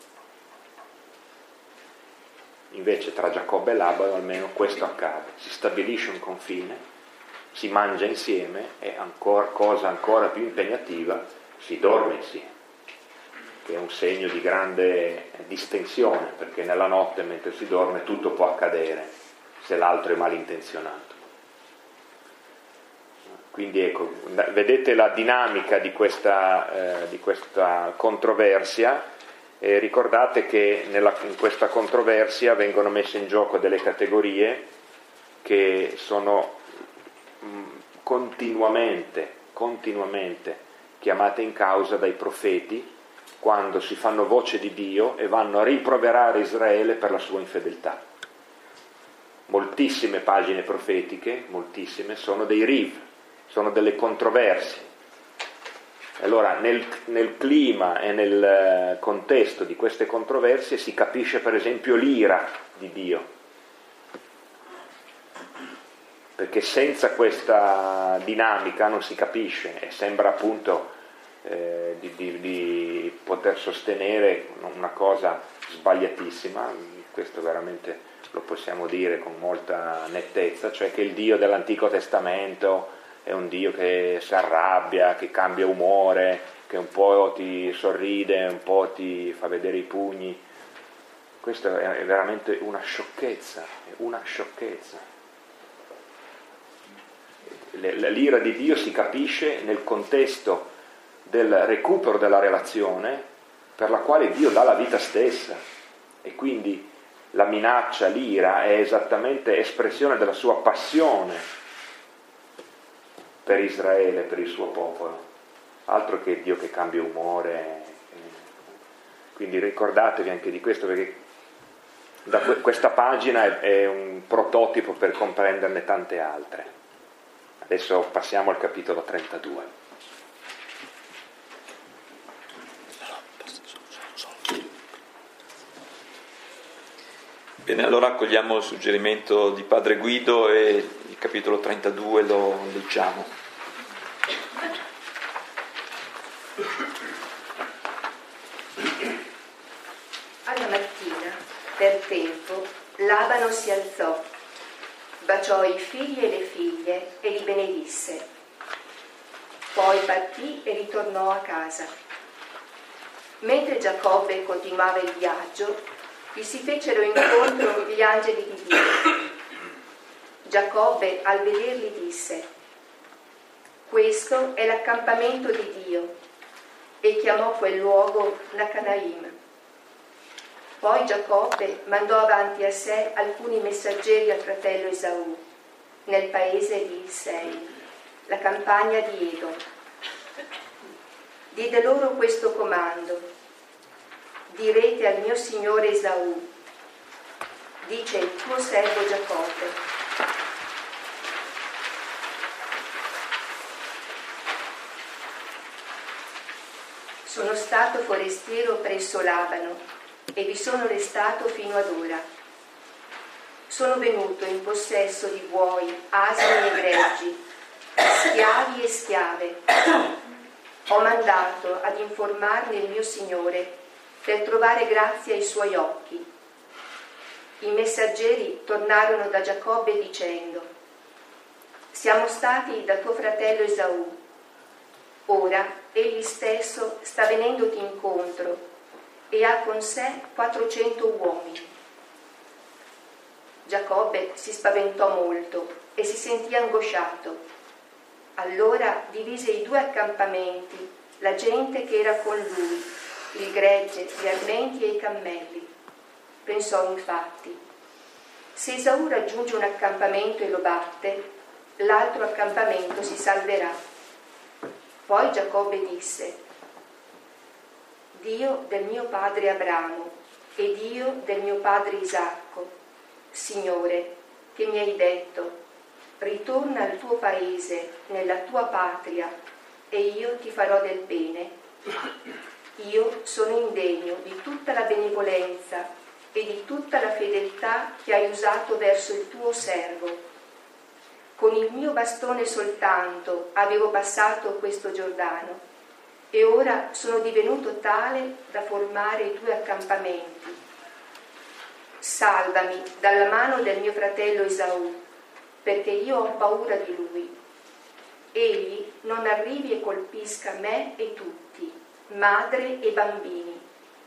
Invece tra Giacobbe e Labano almeno questo accade, si stabilisce un confine, si mangia insieme e cosa ancora più impegnativa, si dorme insieme, che è un segno di grande distensione, perché nella notte mentre si dorme tutto può accadere se l'altro è malintenzionato. Quindi ecco, vedete la dinamica di questa controversia. E ricordate che in questa controversia vengono messe in gioco delle categorie che sono continuamente chiamate in causa dai profeti quando si fanno voce di Dio e vanno a rimproverare Israele per la sua infedeltà. Moltissime pagine profetiche, sono dei riv, sono delle controversie. Allora nel clima e nel contesto di queste controversie si capisce per esempio l'ira di Dio, perché senza questa dinamica non si capisce e sembra appunto di poter sostenere una cosa sbagliatissima. Questo veramente lo possiamo dire con molta nettezza, cioè che il Dio dell'Antico Testamento è un Dio che si arrabbia, che cambia umore, che un po' ti sorride, un po' ti fa vedere i pugni. Questo è veramente una sciocchezza, L'ira di Dio si capisce nel contesto del recupero della relazione per la quale Dio dà la vita stessa, e quindi la minaccia, l'ira è esattamente espressione della sua passione per Israele, per il suo popolo, altro che Dio che cambia umore. Quindi ricordatevi anche di questo, perché questa pagina è un prototipo per comprenderne tante altre. Adesso passiamo al capitolo 32. Bene, allora accogliamo il suggerimento di Padre Guido e il capitolo 32 lo leggiamo. Alla mattina, per tempo, Labano si alzò, baciò i figli e le figlie e li benedisse. Poi partì e ritornò a casa. Mentre Giacobbe continuava il viaggio, gli si fecero incontro gli angeli di Dio. Giacobbe, al vederli, disse: «Questo è l'accampamento di Dio», e chiamò quel luogo Nacanaim. Poi Giacobbe mandò avanti a sé alcuni messaggeri al fratello Esaù, nel paese di Sei, la campagna di Edom. Diede loro questo comando: «Direte al mio signore Esaù, dice il tuo servo Giacobbe: sono stato forestiero presso Labano e vi sono restato fino ad ora. Sono venuto in possesso di buoi, asini e greggi, schiavi e schiave. Ho mandato ad informarne il mio Signore per trovare grazia ai suoi occhi». I messaggeri tornarono da Giacobbe dicendo: «Siamo stati da tuo fratello Esaù. Ora egli stesso sta venendoti incontro e ha con sé 400 uomini». Giacobbe si spaventò molto e si sentì angosciato. Allora divise i due accampamenti, la gente che era con lui, il gregge, gli armenti e i cammelli. Pensò infatti: se Esaù raggiunge un accampamento e lo batte, l'altro accampamento si salverà. Poi Giacobbe disse: «Dio del mio padre Abramo e Dio del mio padre Isacco, Signore, che mi hai detto: ritorna al tuo paese, nella tua patria, e io ti farò del bene. Io sono indegno di tutta la benevolenza e di tutta la fedeltà che hai usato verso il tuo servo. Con il mio bastone soltanto avevo passato questo Giordano, e ora sono divenuto tale da formare 2 accampamenti. Salvami dalla mano del mio fratello Esaù, perché io ho paura di lui. Egli non arrivi e colpisca me e tutti, madre e bambini.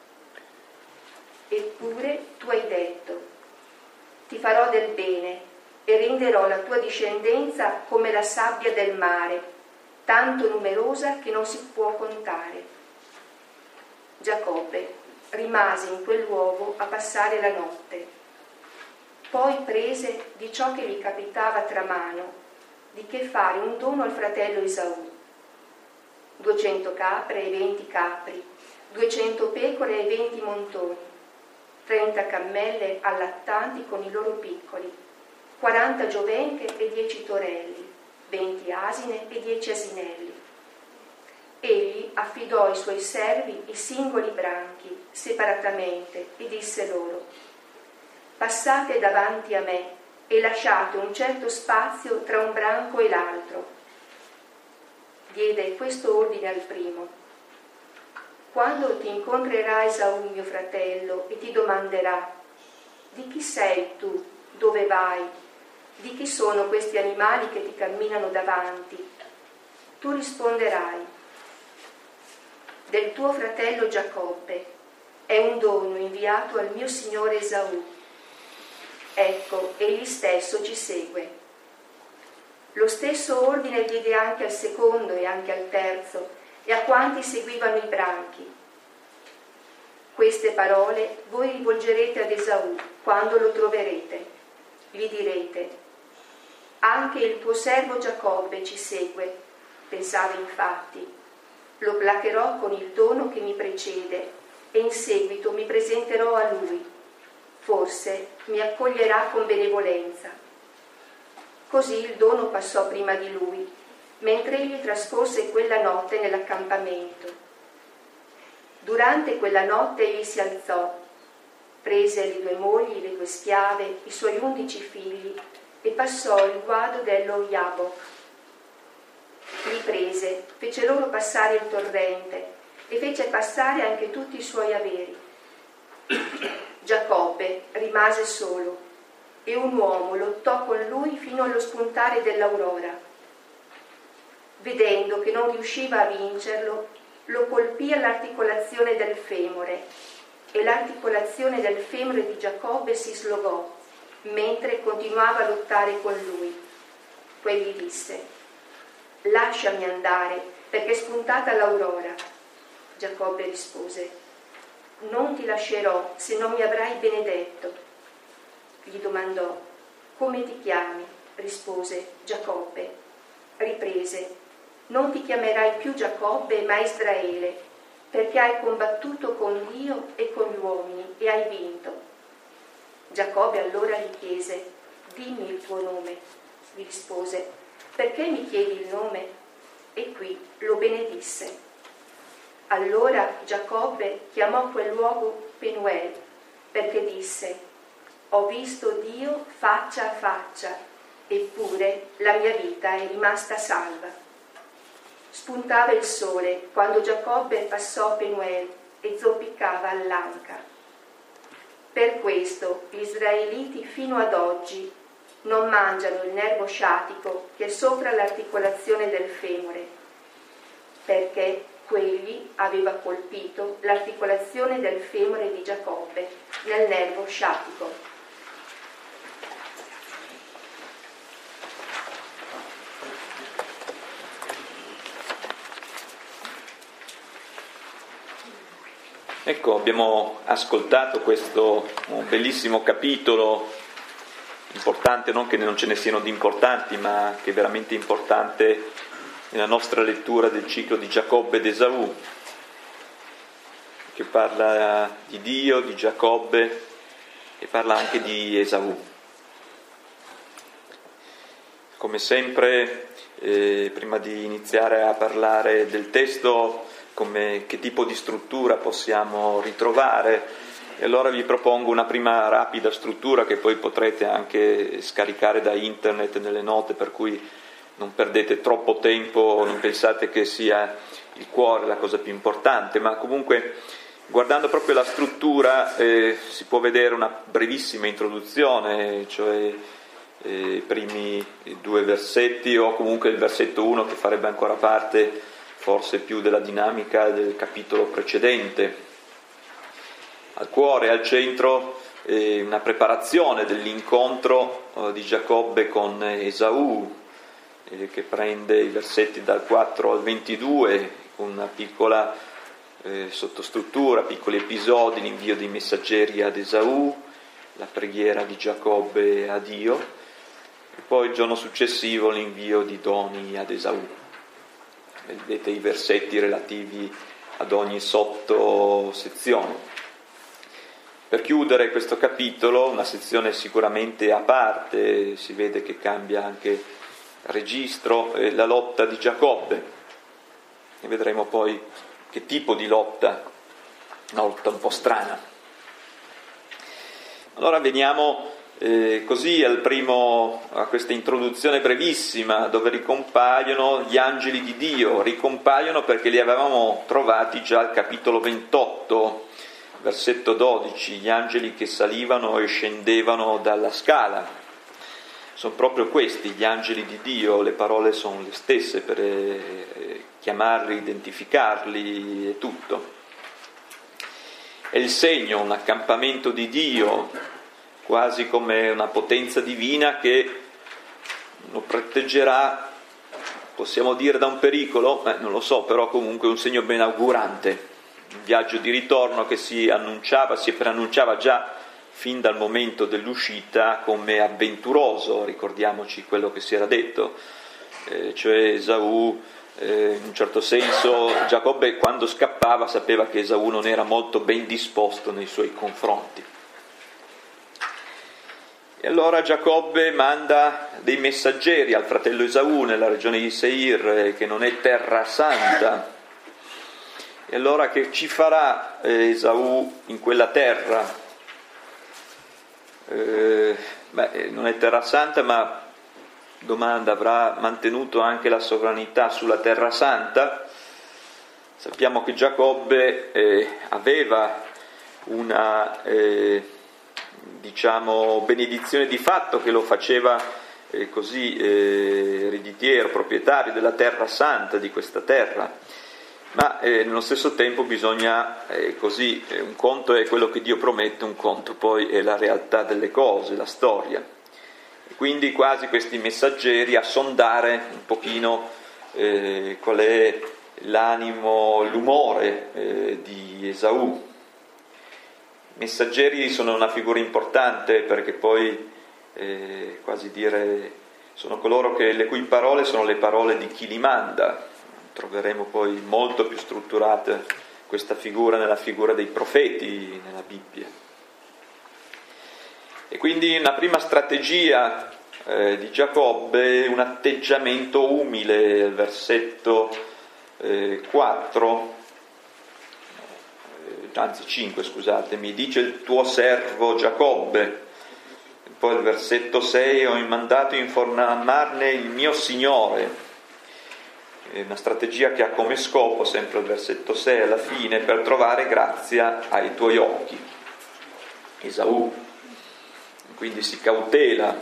Eppure tu hai detto: ti farò del bene e renderò la tua discendenza come la sabbia del mare, tanto numerosa che non si può contare». Giacobbe rimase in quel luogo a passare la notte. Poi prese di ciò che gli capitava tra mano, di che fare un dono al fratello Esaù: 200 capre e 20 capri, 200 pecore e 20 montoni, 30 cammelle allattanti con i loro piccoli, 40 giovenche e 10 torelli, 20 asine e 10 asinelli. Egli affidò ai suoi servi i singoli branchi separatamente e disse loro: «Passate davanti a me e lasciate un certo spazio tra un branco e l'altro». Diede questo ordine al primo: «Quando ti incontrerà Esaù mio fratello e ti domanderà: di chi sei tu, dove vai, di chi sono questi animali che ti camminano davanti, tu risponderai: del tuo fratello Giacobbe, è un dono inviato al mio signore Esaù. Ecco, egli stesso ci segue». Lo stesso ordine diede anche al secondo e anche al terzo e a quanti seguivano i branchi: «Queste parole voi rivolgerete ad Esaù quando lo troverete. Gli direte: anche il tuo servo Giacobbe ci segue. Pensava infatti: lo placherò con il dono che mi precede e in seguito mi presenterò a lui. Forse mi accoglierà con benevolenza». Così il dono passò prima di lui, mentre egli trascorse quella notte nell'accampamento. Durante quella notte egli si alzò, prese le 2 mogli, le 2 schiave, i suoi 11 figli e passò il guado dello Jabbok. li prese, fece loro passare il torrente e fece passare anche tutti i suoi averi. Giacobbe rimase solo e un uomo lottò con lui fino allo spuntare dell'aurora. Vedendo che non riusciva a vincerlo, lo colpì all'articolazione del femore e l'articolazione del femore di Giacobbe si slogò mentre continuava a lottare con lui. Poi gli disse: «Lasciami andare, perché è spuntata l'aurora». Giacobbe rispose: «Non ti lascerò se non mi avrai benedetto». Gli domandò: «Come ti chiami?» Rispose: «Giacobbe». Riprese: «Non ti chiamerai più Giacobbe, ma Israele, perché hai combattuto con Dio e con gli uomini e hai vinto». Giacobbe allora gli chiese: «Dimmi il tuo nome». Gli rispose: «Perché mi chiedi il nome?» E qui lo benedisse. Allora Giacobbe chiamò quel luogo Penuel, perché disse: «Ho visto Dio faccia a faccia, eppure la mia vita è rimasta salva». Spuntava il sole quando Giacobbe passò Penuel e zoppicava all'anca. Per questo gli israeliti fino ad oggi non mangiano il nervo sciatico che è sopra l'articolazione del femore, perché quegli aveva colpito l'articolazione del femore di Giacobbe nel nervo sciatico. Ecco, abbiamo ascoltato questo bellissimo capitolo, importante, non che non ce ne siano di importanti, ma che è veramente importante nella nostra lettura del ciclo di Giacobbe ed Esaù, che parla di Dio, di Giacobbe e parla anche di Esaù. Come sempre, prima di iniziare a parlare del testo, che tipo di struttura possiamo ritrovare, e allora vi propongo una prima rapida struttura che poi potrete anche scaricare da internet nelle note, per cui non perdete troppo tempo, non pensate che sia il cuore la cosa più importante, ma comunque guardando proprio la struttura si può vedere una brevissima introduzione, cioè i primi 2 versetti o comunque il versetto 1 che farebbe ancora parte forse più della dinamica del capitolo precedente. Al cuore, al centro, una preparazione dell'incontro di Giacobbe con Esaù, che prende i versetti dal 4 al 22, con una piccola sottostruttura, piccoli episodi, l'invio dei messaggeri ad Esaù, la preghiera di Giacobbe a Dio, e poi il giorno successivo l'invio di doni ad Esaù. Vedete i versetti relativi ad ogni sottosezione. Per chiudere questo capitolo, una sezione sicuramente a parte, si vede che cambia anche registro, la lotta di Giacobbe. E vedremo poi che tipo di lotta, una lotta un po' strana. Allora veniamo così a questa introduzione brevissima dove ricompaiono gli angeli di Dio. Ricompaiono perché li avevamo trovati già al capitolo 28, versetto 12, gli angeli che salivano e scendevano dalla scala. Sono proprio questi gli angeli di Dio, le parole sono le stesse per chiamarli, identificarli e tutto. È il segno, un accampamento di Dio, quasi come una potenza divina che lo proteggerà, possiamo dire, da un pericolo, non lo so, però comunque un segno ben augurante. Un viaggio di ritorno che si preannunciava già fin dal momento dell'uscita come avventuroso, ricordiamoci quello che si era detto, cioè Esaù, in un certo senso Giacobbe quando scappava sapeva che Esaù non era molto ben disposto nei suoi confronti. E allora Giacobbe manda dei messaggeri al fratello Esaù nella regione di Seir, che non è terra santa. E allora che ci farà Esaù in quella terra? Non è terra santa, ma domanda, avrà mantenuto anche la sovranità sulla Terra Santa? Sappiamo che Giacobbe aveva una benedizione di fatto che lo faceva ereditiero, proprietario della Terra Santa, di questa terra, ma nello stesso tempo bisogna un conto è quello che Dio promette, un conto poi è la realtà delle cose, la storia. E quindi quasi questi messaggeri a sondare un pochino qual è l'animo, l'umore di Esaù. I messaggeri sono una figura importante perché poi sono coloro le cui parole sono le parole di chi li manda. Troveremo poi molto più strutturata questa figura nella figura dei profeti nella Bibbia. E quindi una prima strategia di Giacobbe è un atteggiamento umile, il versetto 5, scusatemi, dice il tuo servo Giacobbe. Poi il versetto 6, ho mandato informarne il mio Signore. È una strategia che ha come scopo, sempre il versetto 6 alla fine, per trovare grazia ai tuoi occhi. Esaù quindi si cautela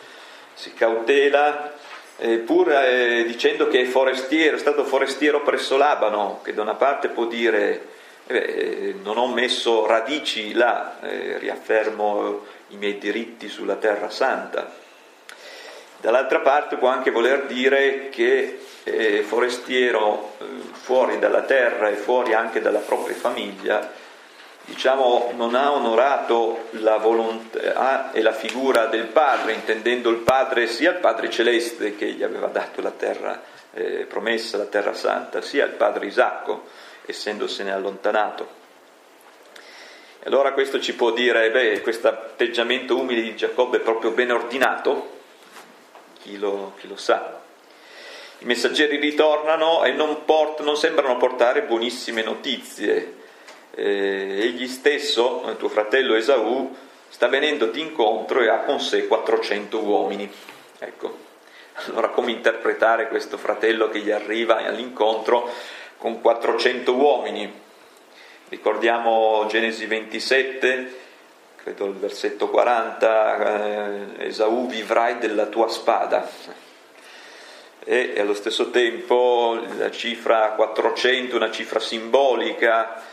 pur dicendo che è stato forestiero presso Labano, che da una parte può dire non ho messo radici là, riaffermo i miei diritti sulla Terra Santa. Dall'altra parte può anche voler dire che forestiero fuori dalla terra e fuori anche dalla propria famiglia, non ha onorato la volontà e la figura del padre, intendendo il padre sia il Padre Celeste che gli aveva dato la terra promessa, la Terra Santa, sia il padre Isacco, essendosene allontanato. E allora questo ci può dire, questo atteggiamento umile di Giacobbe è proprio ben ordinato, chi lo sa. I messaggeri ritornano e non sembrano portare buonissime notizie. Egli stesso, tuo fratello Esaù, sta venendoti incontro e ha con sé 400 uomini. Ecco, allora come interpretare questo fratello che gli arriva all'incontro con 400 uomini? Ricordiamo Genesi 27, credo il versetto 40, Esaù, vivrai della tua spada. E allo stesso tempo la cifra 400, una cifra simbolica,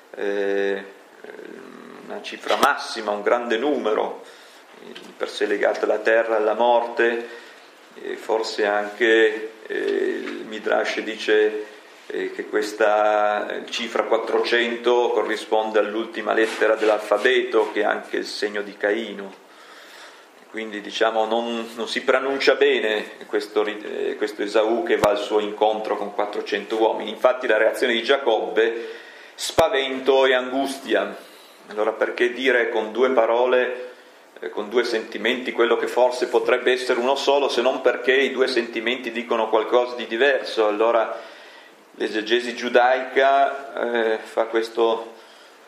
una cifra massima, un grande numero, per sé legata alla terra, alla morte. Forse anche il Midrash dice che questa cifra 400 corrisponde all'ultima lettera dell'alfabeto, che è anche il segno di Caino. Quindi non si preannuncia bene questo Esaù che va al suo incontro con 400 uomini. Infatti la reazione di Giacobbe: spavento e angustia. Allora perché dire con due parole, con due sentimenti, quello che forse potrebbe essere uno solo, se non perché i due sentimenti dicono qualcosa di diverso? Allora l'esegesi giudaica fa questo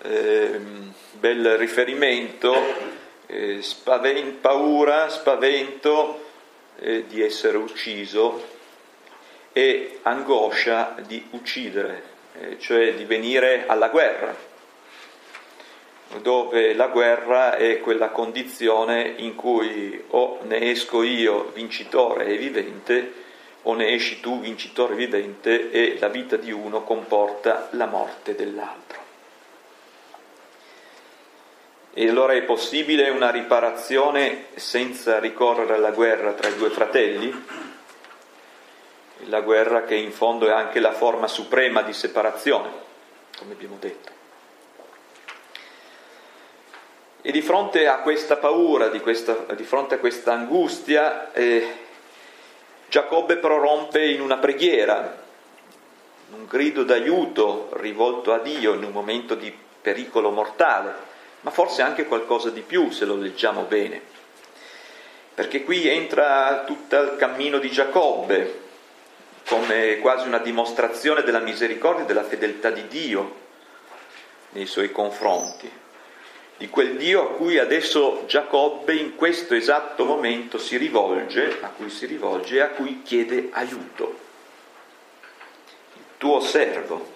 bel riferimento, paura, spavento di essere ucciso e angoscia di uccidere, cioè di venire alla guerra, dove la guerra è quella condizione in cui o ne esco io vincitore e vivente, o ne esci tu vincitore e vivente, e la vita di uno comporta la morte dell'altro. E allora è possibile una riparazione senza ricorrere alla guerra tra i due fratelli? La guerra che in fondo è anche la forma suprema di separazione, come abbiamo detto. E di fronte a questa paura, di fronte a questa angustia, Giacobbe prorompe in una preghiera, un grido d'aiuto rivolto a Dio in un momento di pericolo mortale, ma forse anche qualcosa di più se lo leggiamo bene, perché qui entra tutto il cammino di Giacobbe come quasi una dimostrazione della misericordia e della fedeltà di Dio nei suoi confronti. di quel Dio a cui adesso Giacobbe in questo esatto momento si rivolge, e a cui chiede aiuto. Il tuo servo.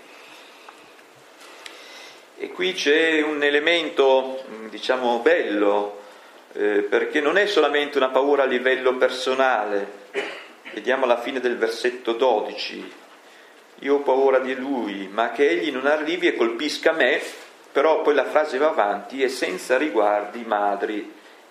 E qui c'è un elemento, diciamo, bello, perché non è solamente una paura a livello personale. Vediamo alla fine del versetto 12. Io ho paura di lui, ma che egli non arrivi e colpisca me, però poi la frase va avanti, e senza riguardo madre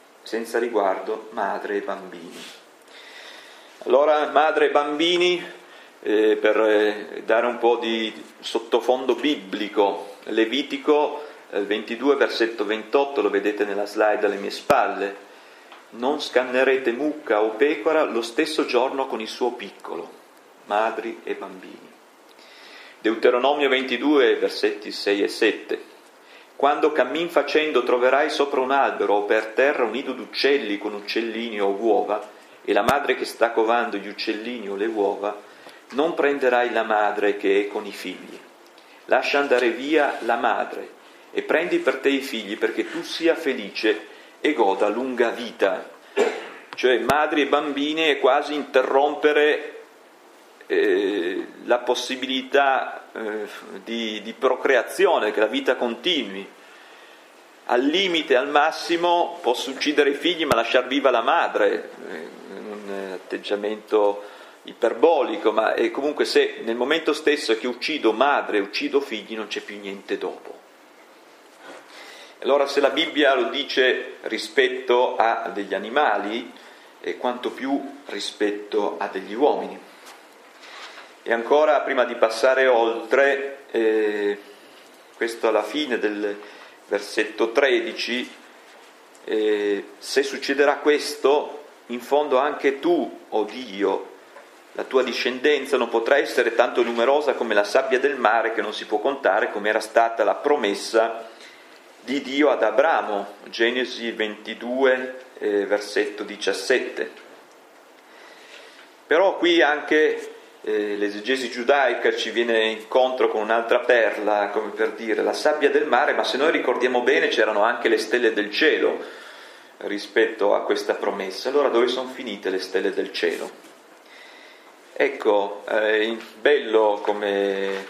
e bambini. Allora, madre e bambini, per dare un po' di sottofondo biblico, Levitico 22, versetto 28, lo vedete nella slide alle mie spalle: non scannerete mucca o pecora lo stesso giorno con il suo piccolo, madri e bambini. Deuteronomio 22, versetti 6 e 7. Quando cammin facendo troverai sopra un albero o per terra un nido d'uccelli con uccellini o uova, e la madre che sta covando gli uccellini o le uova, non prenderai la madre che è con i figli. Lascia andare via la madre e prendi per te i figli, perché tu sia felice e goda lunga vita. Cioè, madri e bambini è quasi interrompere la possibilità di procreazione, che la vita continui. Al limite, al massimo, posso uccidere i figli ma lasciar viva la madre, un atteggiamento iperbolico, ma comunque se nel momento stesso che uccido madre, uccido figli, non c'è più niente dopo. Allora, se la Bibbia lo dice rispetto a degli animali, quanto più rispetto a degli uomini. E ancora, prima di passare oltre, questo alla fine del versetto 13, se succederà questo, in fondo anche tu, o Dio, la tua discendenza non potrà essere tanto numerosa come la sabbia del mare, che non si può contare, come era stata la promessa di Dio ad Abramo, Genesi 22, versetto 17. Però qui anche l'esegesi giudaica ci viene incontro con un'altra perla, come per dire la sabbia del mare, ma se noi ricordiamo bene c'erano anche le stelle del cielo rispetto a questa promessa. Allora dove sono finite le stelle del cielo? Ecco, bello come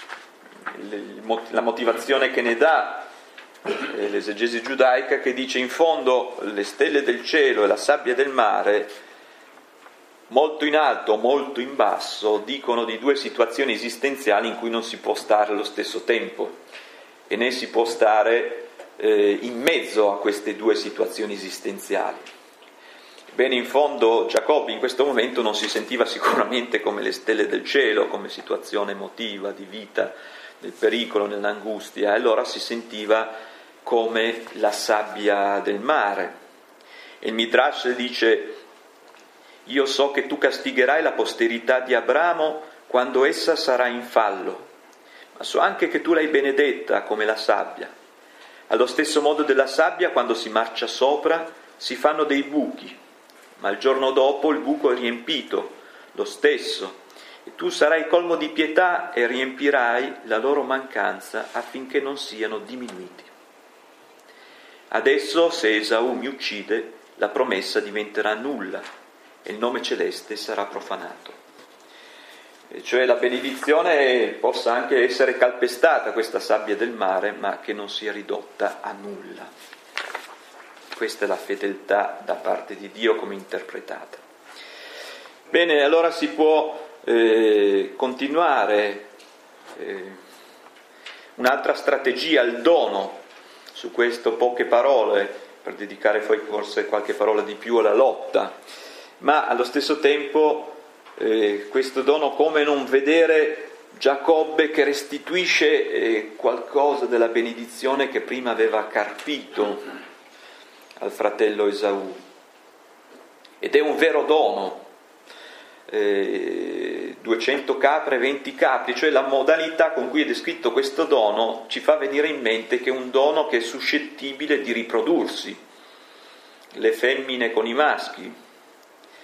la motivazione che ne dà l'esegesi giudaica, che dice: in fondo le stelle del cielo e la sabbia del mare, molto in alto o molto in basso, dicono di due situazioni esistenziali in cui non si può stare allo stesso tempo, e né si può stare in mezzo a queste due situazioni esistenziali. Bene, in fondo Giacobbe in questo momento non si sentiva sicuramente come le stelle del cielo, come situazione emotiva, di vita, nel pericolo, nell'angustia, e allora si sentiva come la sabbia del mare. E il Midrash dice: io so che tu castigherai la posterità di Abramo quando essa sarà in fallo, ma so anche che tu l'hai benedetta come la sabbia. Allo stesso modo della sabbia, quando si marcia sopra, si fanno dei buchi, ma il giorno dopo il buco è riempito, lo stesso, e tu sarai colmo di pietà e riempirai la loro mancanza affinché non siano diminuiti. Adesso, se Esaù mi uccide, la promessa diventerà nulla e il nome celeste sarà profanato. E cioè la benedizione possa anche essere calpestata, questa sabbia del mare, ma che non sia ridotta a nulla. Questa è la fedeltà da parte di Dio come interpretata. Bene, allora si può continuare un'altra strategia, il dono. Su questo poche parole, per dedicare poi forse qualche parola di più alla lotta, ma allo stesso tempo questo dono, come non vedere Giacobbe che restituisce qualcosa della benedizione che prima aveva carpito al fratello Esaù, ed è un vero dono. 200 capre, 20 capri, cioè la modalità con cui è descritto questo dono ci fa venire in mente che è un dono che è suscettibile di riprodursi, le femmine con i maschi,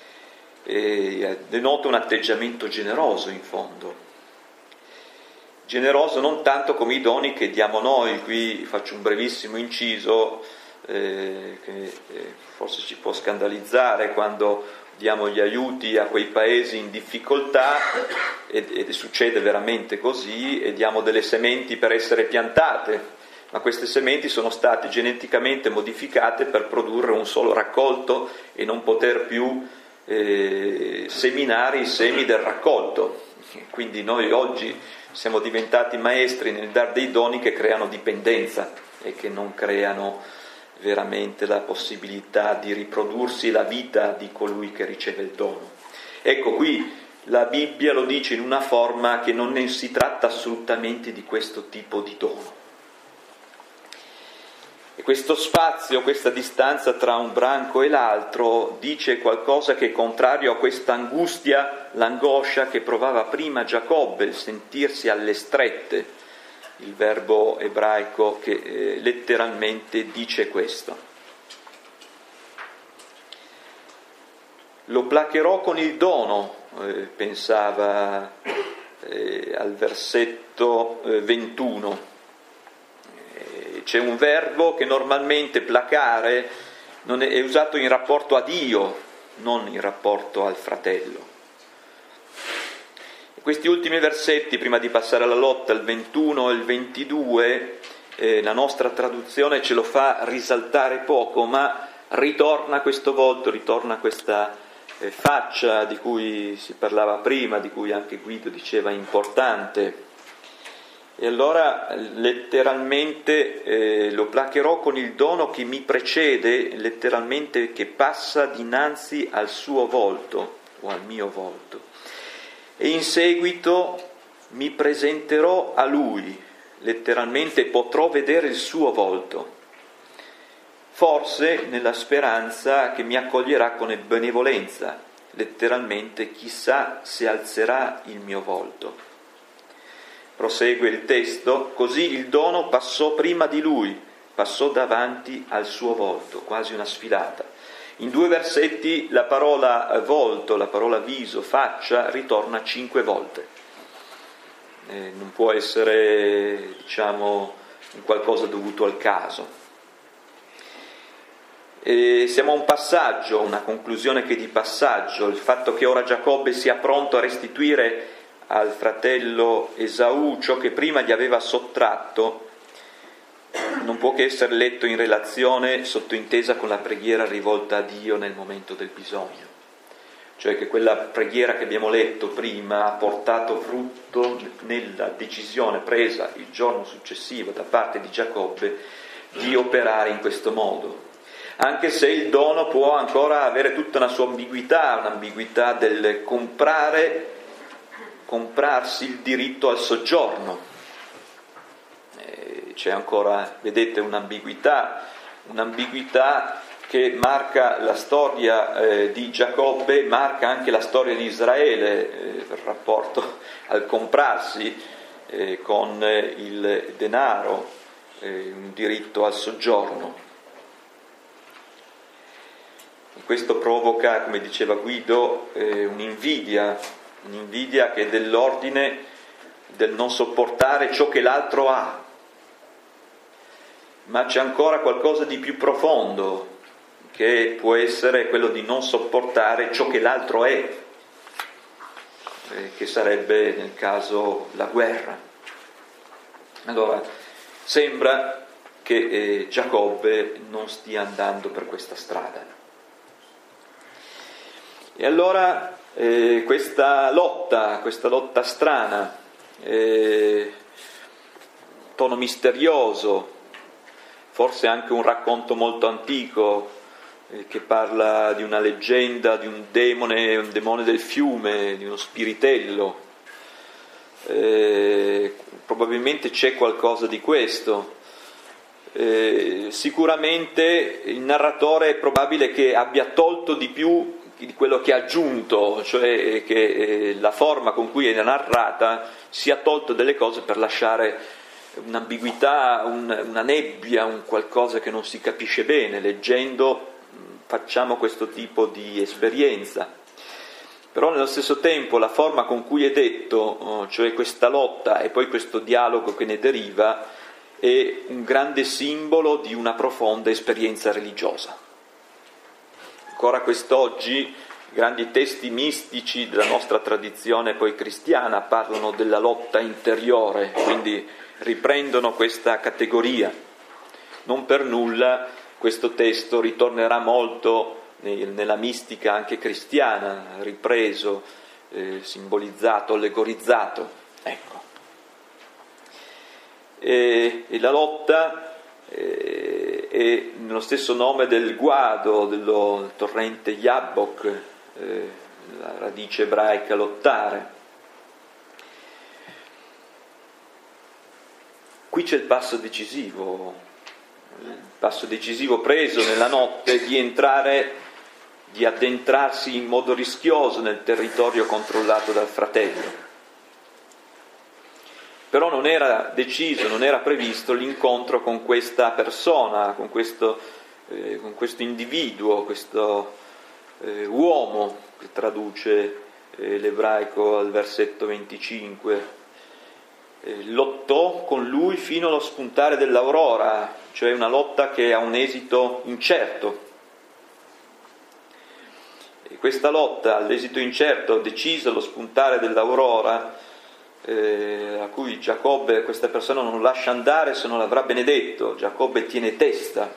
denota un atteggiamento generoso in fondo. generoso non tanto come i doni che diamo noi. Qui faccio un brevissimo inciso che forse ci può scandalizzare quando diamo gli aiuti a quei paesi in difficoltà, ed succede veramente così, e diamo delle sementi per essere piantate, ma queste sementi sono state geneticamente modificate per produrre un solo raccolto e non poter più seminare i semi del raccolto. Quindi noi oggi siamo diventati maestri nel dar dei doni che creano dipendenza e che non creano veramente la possibilità di riprodursi la vita di colui che riceve il dono. Ecco, qui la Bibbia lo dice in una forma che non ne si tratta assolutamente di questo tipo di dono. E questo spazio, questa distanza tra un branco e l'altro dice qualcosa che è contrario a questa angustia, l'angoscia che provava prima Giacobbe, il sentirsi alle strette, il verbo ebraico che letteralmente dice questo. Lo placherò con il dono, pensava al versetto 21. C'è un verbo che normalmente, placare, non è usato in rapporto a Dio, non in rapporto al fratello. Questi ultimi versetti, prima di passare alla lotta, il 21 e il 22, la nostra traduzione ce lo fa risaltare poco, ma ritorna questo volto, ritorna questa faccia di cui si parlava prima, di cui anche Guido diceva importante. E allora letteralmente lo placherò con il dono che mi precede, letteralmente che passa dinanzi al suo volto o al mio volto, e in seguito mi presenterò a lui, letteralmente potrò vedere il suo volto, forse nella speranza che mi accoglierà con benevolenza, letteralmente chissà se alzerà il mio volto. Prosegue il testo: così il dono passò prima di lui, passò davanti al suo volto, quasi una sfilata. In 2 versetti la parola volto, la parola viso, faccia, ritorna 5 volte. Non può essere, diciamo, un qualcosa dovuto al caso. E siamo a un passaggio, una conclusione che è di passaggio, il fatto che ora Giacobbe sia pronto a restituire al fratello Esaù ciò che prima gli aveva sottratto non può che essere letto in relazione, sottointesa, con la preghiera rivolta a Dio nel momento del bisogno, cioè che quella preghiera che abbiamo letto prima ha portato frutto nella decisione presa il giorno successivo da parte di Giacobbe di operare in questo modo, anche se il dono può ancora avere tutta una sua ambiguità, un'ambiguità del comprarsi il diritto al soggiorno. C'è ancora, vedete, un'ambiguità che marca la storia di Giacobbe, marca anche la storia di Israele, il rapporto al comprarsi con il denaro, un diritto al soggiorno. Questo provoca, come diceva Guido, un'invidia che è dell'ordine del non sopportare ciò che l'altro ha. Ma c'è ancora qualcosa di più profondo, che può essere quello di non sopportare ciò che l'altro è, che sarebbe nel caso la guerra. Allora, sembra che Giacobbe non stia andando per questa strada. E allora questa lotta strana, tono misterioso, forse anche un racconto molto antico che parla di una leggenda, di un demone del fiume, di uno spiritello. Probabilmente c'è qualcosa di questo. Sicuramente il narratore è probabile che abbia tolto di più di quello che ha aggiunto, cioè che la forma con cui è narrata sia tolto delle cose per lasciare un'ambiguità, una nebbia, un qualcosa che non si capisce bene. Leggendo facciamo questo tipo di esperienza. Però nello stesso tempo la forma con cui è detto, cioè questa lotta e poi questo dialogo che ne deriva, è un grande simbolo di una profonda esperienza religiosa. Ancora quest'oggi grandi testi mistici della nostra tradizione poi cristiana parlano della lotta interiore, quindi riprendono questa categoria. Non per nulla questo testo ritornerà molto nella mistica anche cristiana, ripreso, simbolizzato, allegorizzato. Ecco. E la lotta è nello stesso nome del guado, del torrente Yabbok, la radice ebraica lottare. Qui c'è il passo decisivo preso nella notte di addentrarsi in modo rischioso nel territorio controllato dal fratello. Però non era deciso, non era previsto l'incontro con questa persona, con questo individuo, questo uomo, che traduce l'ebraico al versetto 25. Lottò con lui fino allo spuntare dell'aurora, cioè una lotta che ha un esito incerto. E questa lotta all'esito incerto, decisa allo spuntare dell'aurora, a cui Giacobbe, questa persona, non lascia andare se non l'avrà benedetto. Giacobbe tiene testa.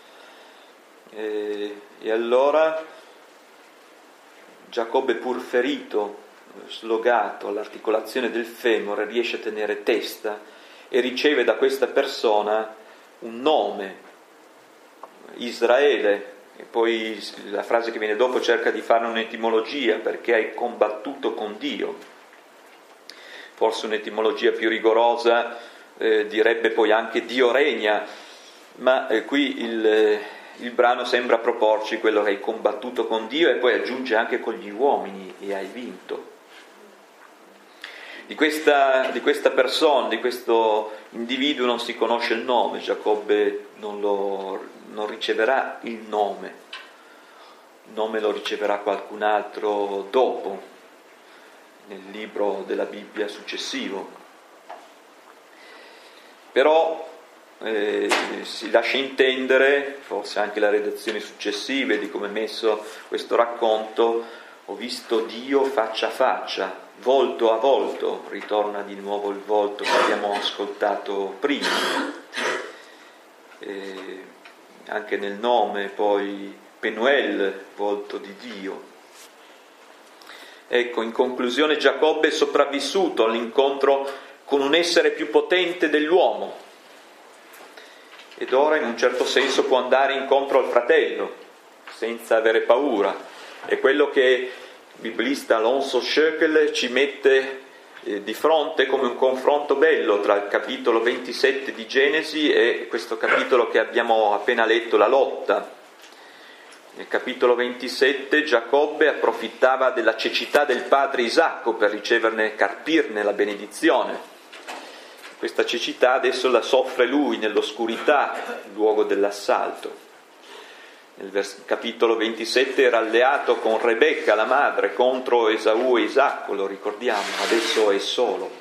E allora Giacobbe, pur ferito, slogato all'articolazione del femore, riesce a tenere testa e riceve da questa persona un nome, Israele, e poi la frase che viene dopo cerca di fare un'etimologia, perché hai combattuto con Dio. Forse un'etimologia più rigorosa direbbe poi anche Dio regna, ma qui il brano sembra proporci quello che hai combattuto con Dio e poi aggiunge anche con gli uomini e hai vinto. Di questa persona, di questo individuo non si conosce il nome. Giacobbe non riceverà il nome lo riceverà qualcun altro dopo, nel libro della Bibbia successivo. Però si lascia intendere, forse anche le redazioni successive di come è messo questo racconto: ho visto Dio faccia a faccia, volto a volto, ritorna di nuovo il volto che abbiamo ascoltato prima. Anche nel nome poi Penuel, volto di Dio. Ecco, in conclusione Giacobbe è sopravvissuto all'incontro con un essere più potente dell'uomo ed ora in un certo senso può andare incontro al fratello senza avere paura. È quello che il biblista Alonso Schöckel ci mette di fronte come un confronto bello tra il capitolo 27 di Genesi e questo capitolo che abbiamo appena letto, la lotta. Nel capitolo 27 Giacobbe approfittava della cecità del padre Isacco per carpirne la benedizione. Questa cecità adesso la soffre lui nell'oscurità, il luogo dell'assalto. Nel capitolo 27 era alleato con Rebecca, la madre, contro Esaù e Isacco, lo ricordiamo, adesso è solo.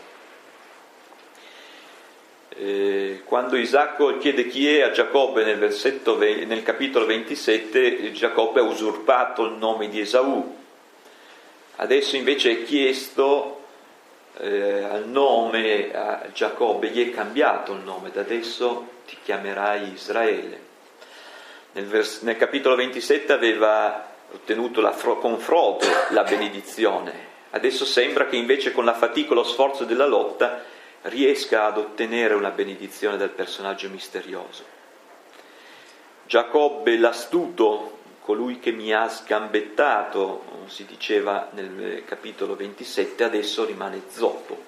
Quando Isacco chiede chi è a Giacobbe nel capitolo 27, Giacobbe ha usurpato il nome di Esaù. Adesso invece è chiesto al nome a Giacobbe, gli è cambiato il nome, da adesso ti chiamerai Israele. Nel capitolo 27 aveva ottenuto con Frodo la benedizione, adesso sembra che invece con la fatica e lo sforzo della lotta riesca ad ottenere una benedizione dal personaggio misterioso. Giacobbe l'astuto, colui che mi ha sgambettato, si diceva nel capitolo 27, adesso rimane zoppo.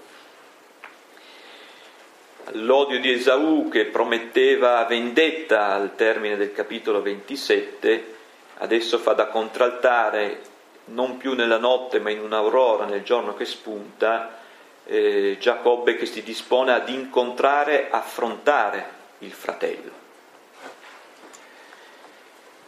L'odio di Esaù che prometteva vendetta al termine del capitolo 27, adesso fa da contraltare, non più nella notte ma in un'aurora, nel giorno che spunta, Giacobbe che si dispone ad affrontare il fratello.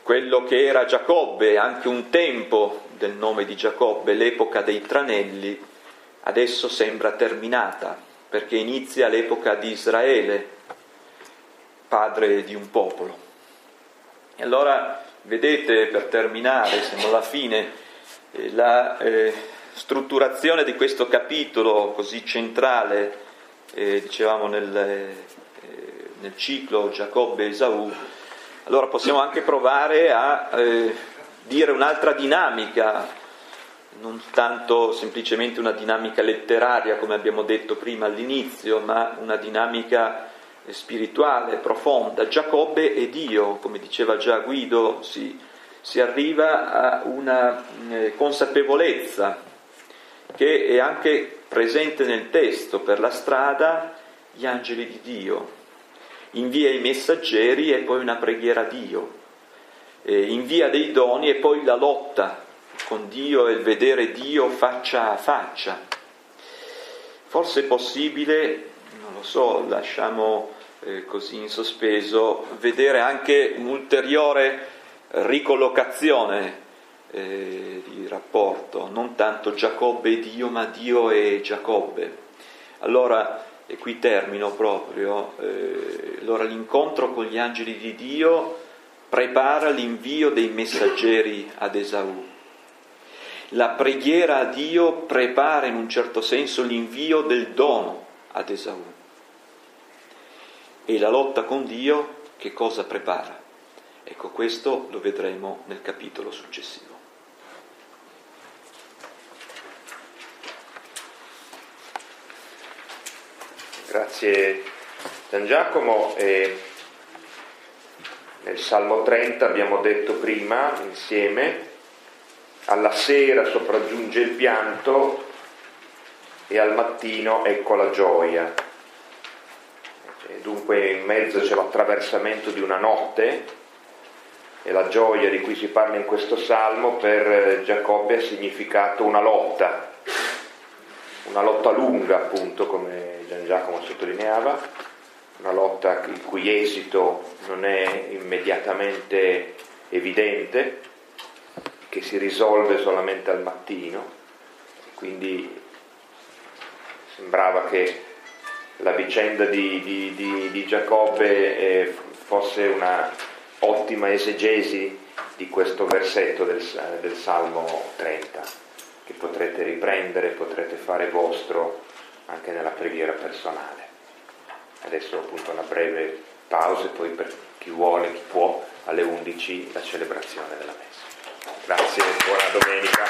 quello che era Giacobbe, anche un tempo del nome di Giacobbe, l'epoca dei tranelli, adesso sembra terminata, perché inizia l'epoca di Israele, padre di un popolo. E allora, vedete, per terminare, siamo alla fine, la strutturazione di questo capitolo così centrale, dicevamo nel ciclo Giacobbe e Esaù. Allora possiamo anche provare a dire un'altra dinamica, non tanto semplicemente una dinamica letteraria come abbiamo detto prima all'inizio, ma una dinamica spirituale, profonda. Giacobbe e Dio, come diceva già Guido, si arriva a una consapevolezza che è anche presente nel testo. Per la strada gli angeli di Dio, invia i messaggeri e poi una preghiera a Dio, invia dei doni e poi la lotta con Dio e il vedere Dio faccia a faccia. Forse è possibile, non lo so, lasciamo così in sospeso, vedere anche un'ulteriore ricollocazione di rapporto, non tanto Giacobbe e Dio, ma Dio e Giacobbe. Allora, e qui termino proprio, allora l'incontro con gli angeli di Dio prepara l'invio dei messaggeri ad Esaù. La preghiera a Dio prepara in un certo senso l'invio del dono ad Esaù. E la lotta con Dio che cosa prepara? Ecco, questo lo vedremo nel capitolo successivo. Grazie Gian Giacomo. Nel Salmo 30 abbiamo detto prima insieme: alla sera sopraggiunge il pianto e al mattino ecco la gioia. E dunque in mezzo c'è l'attraversamento di una notte, e la gioia di cui si parla in questo Salmo per Giacobbe ha significato una lotta lunga, appunto, come Gian Giacomo sottolineava, una lotta il cui esito non è immediatamente evidente, che si risolve solamente al mattino. Quindi sembrava che la vicenda di Giacobbe fosse una ottima esegesi di questo versetto del Salmo 30, che potrete riprendere, potrete fare vostro anche nella preghiera personale. Adesso appunto una breve pausa e poi per chi vuole, chi può, alle 11 la celebrazione della messa. Grazie, buona domenica.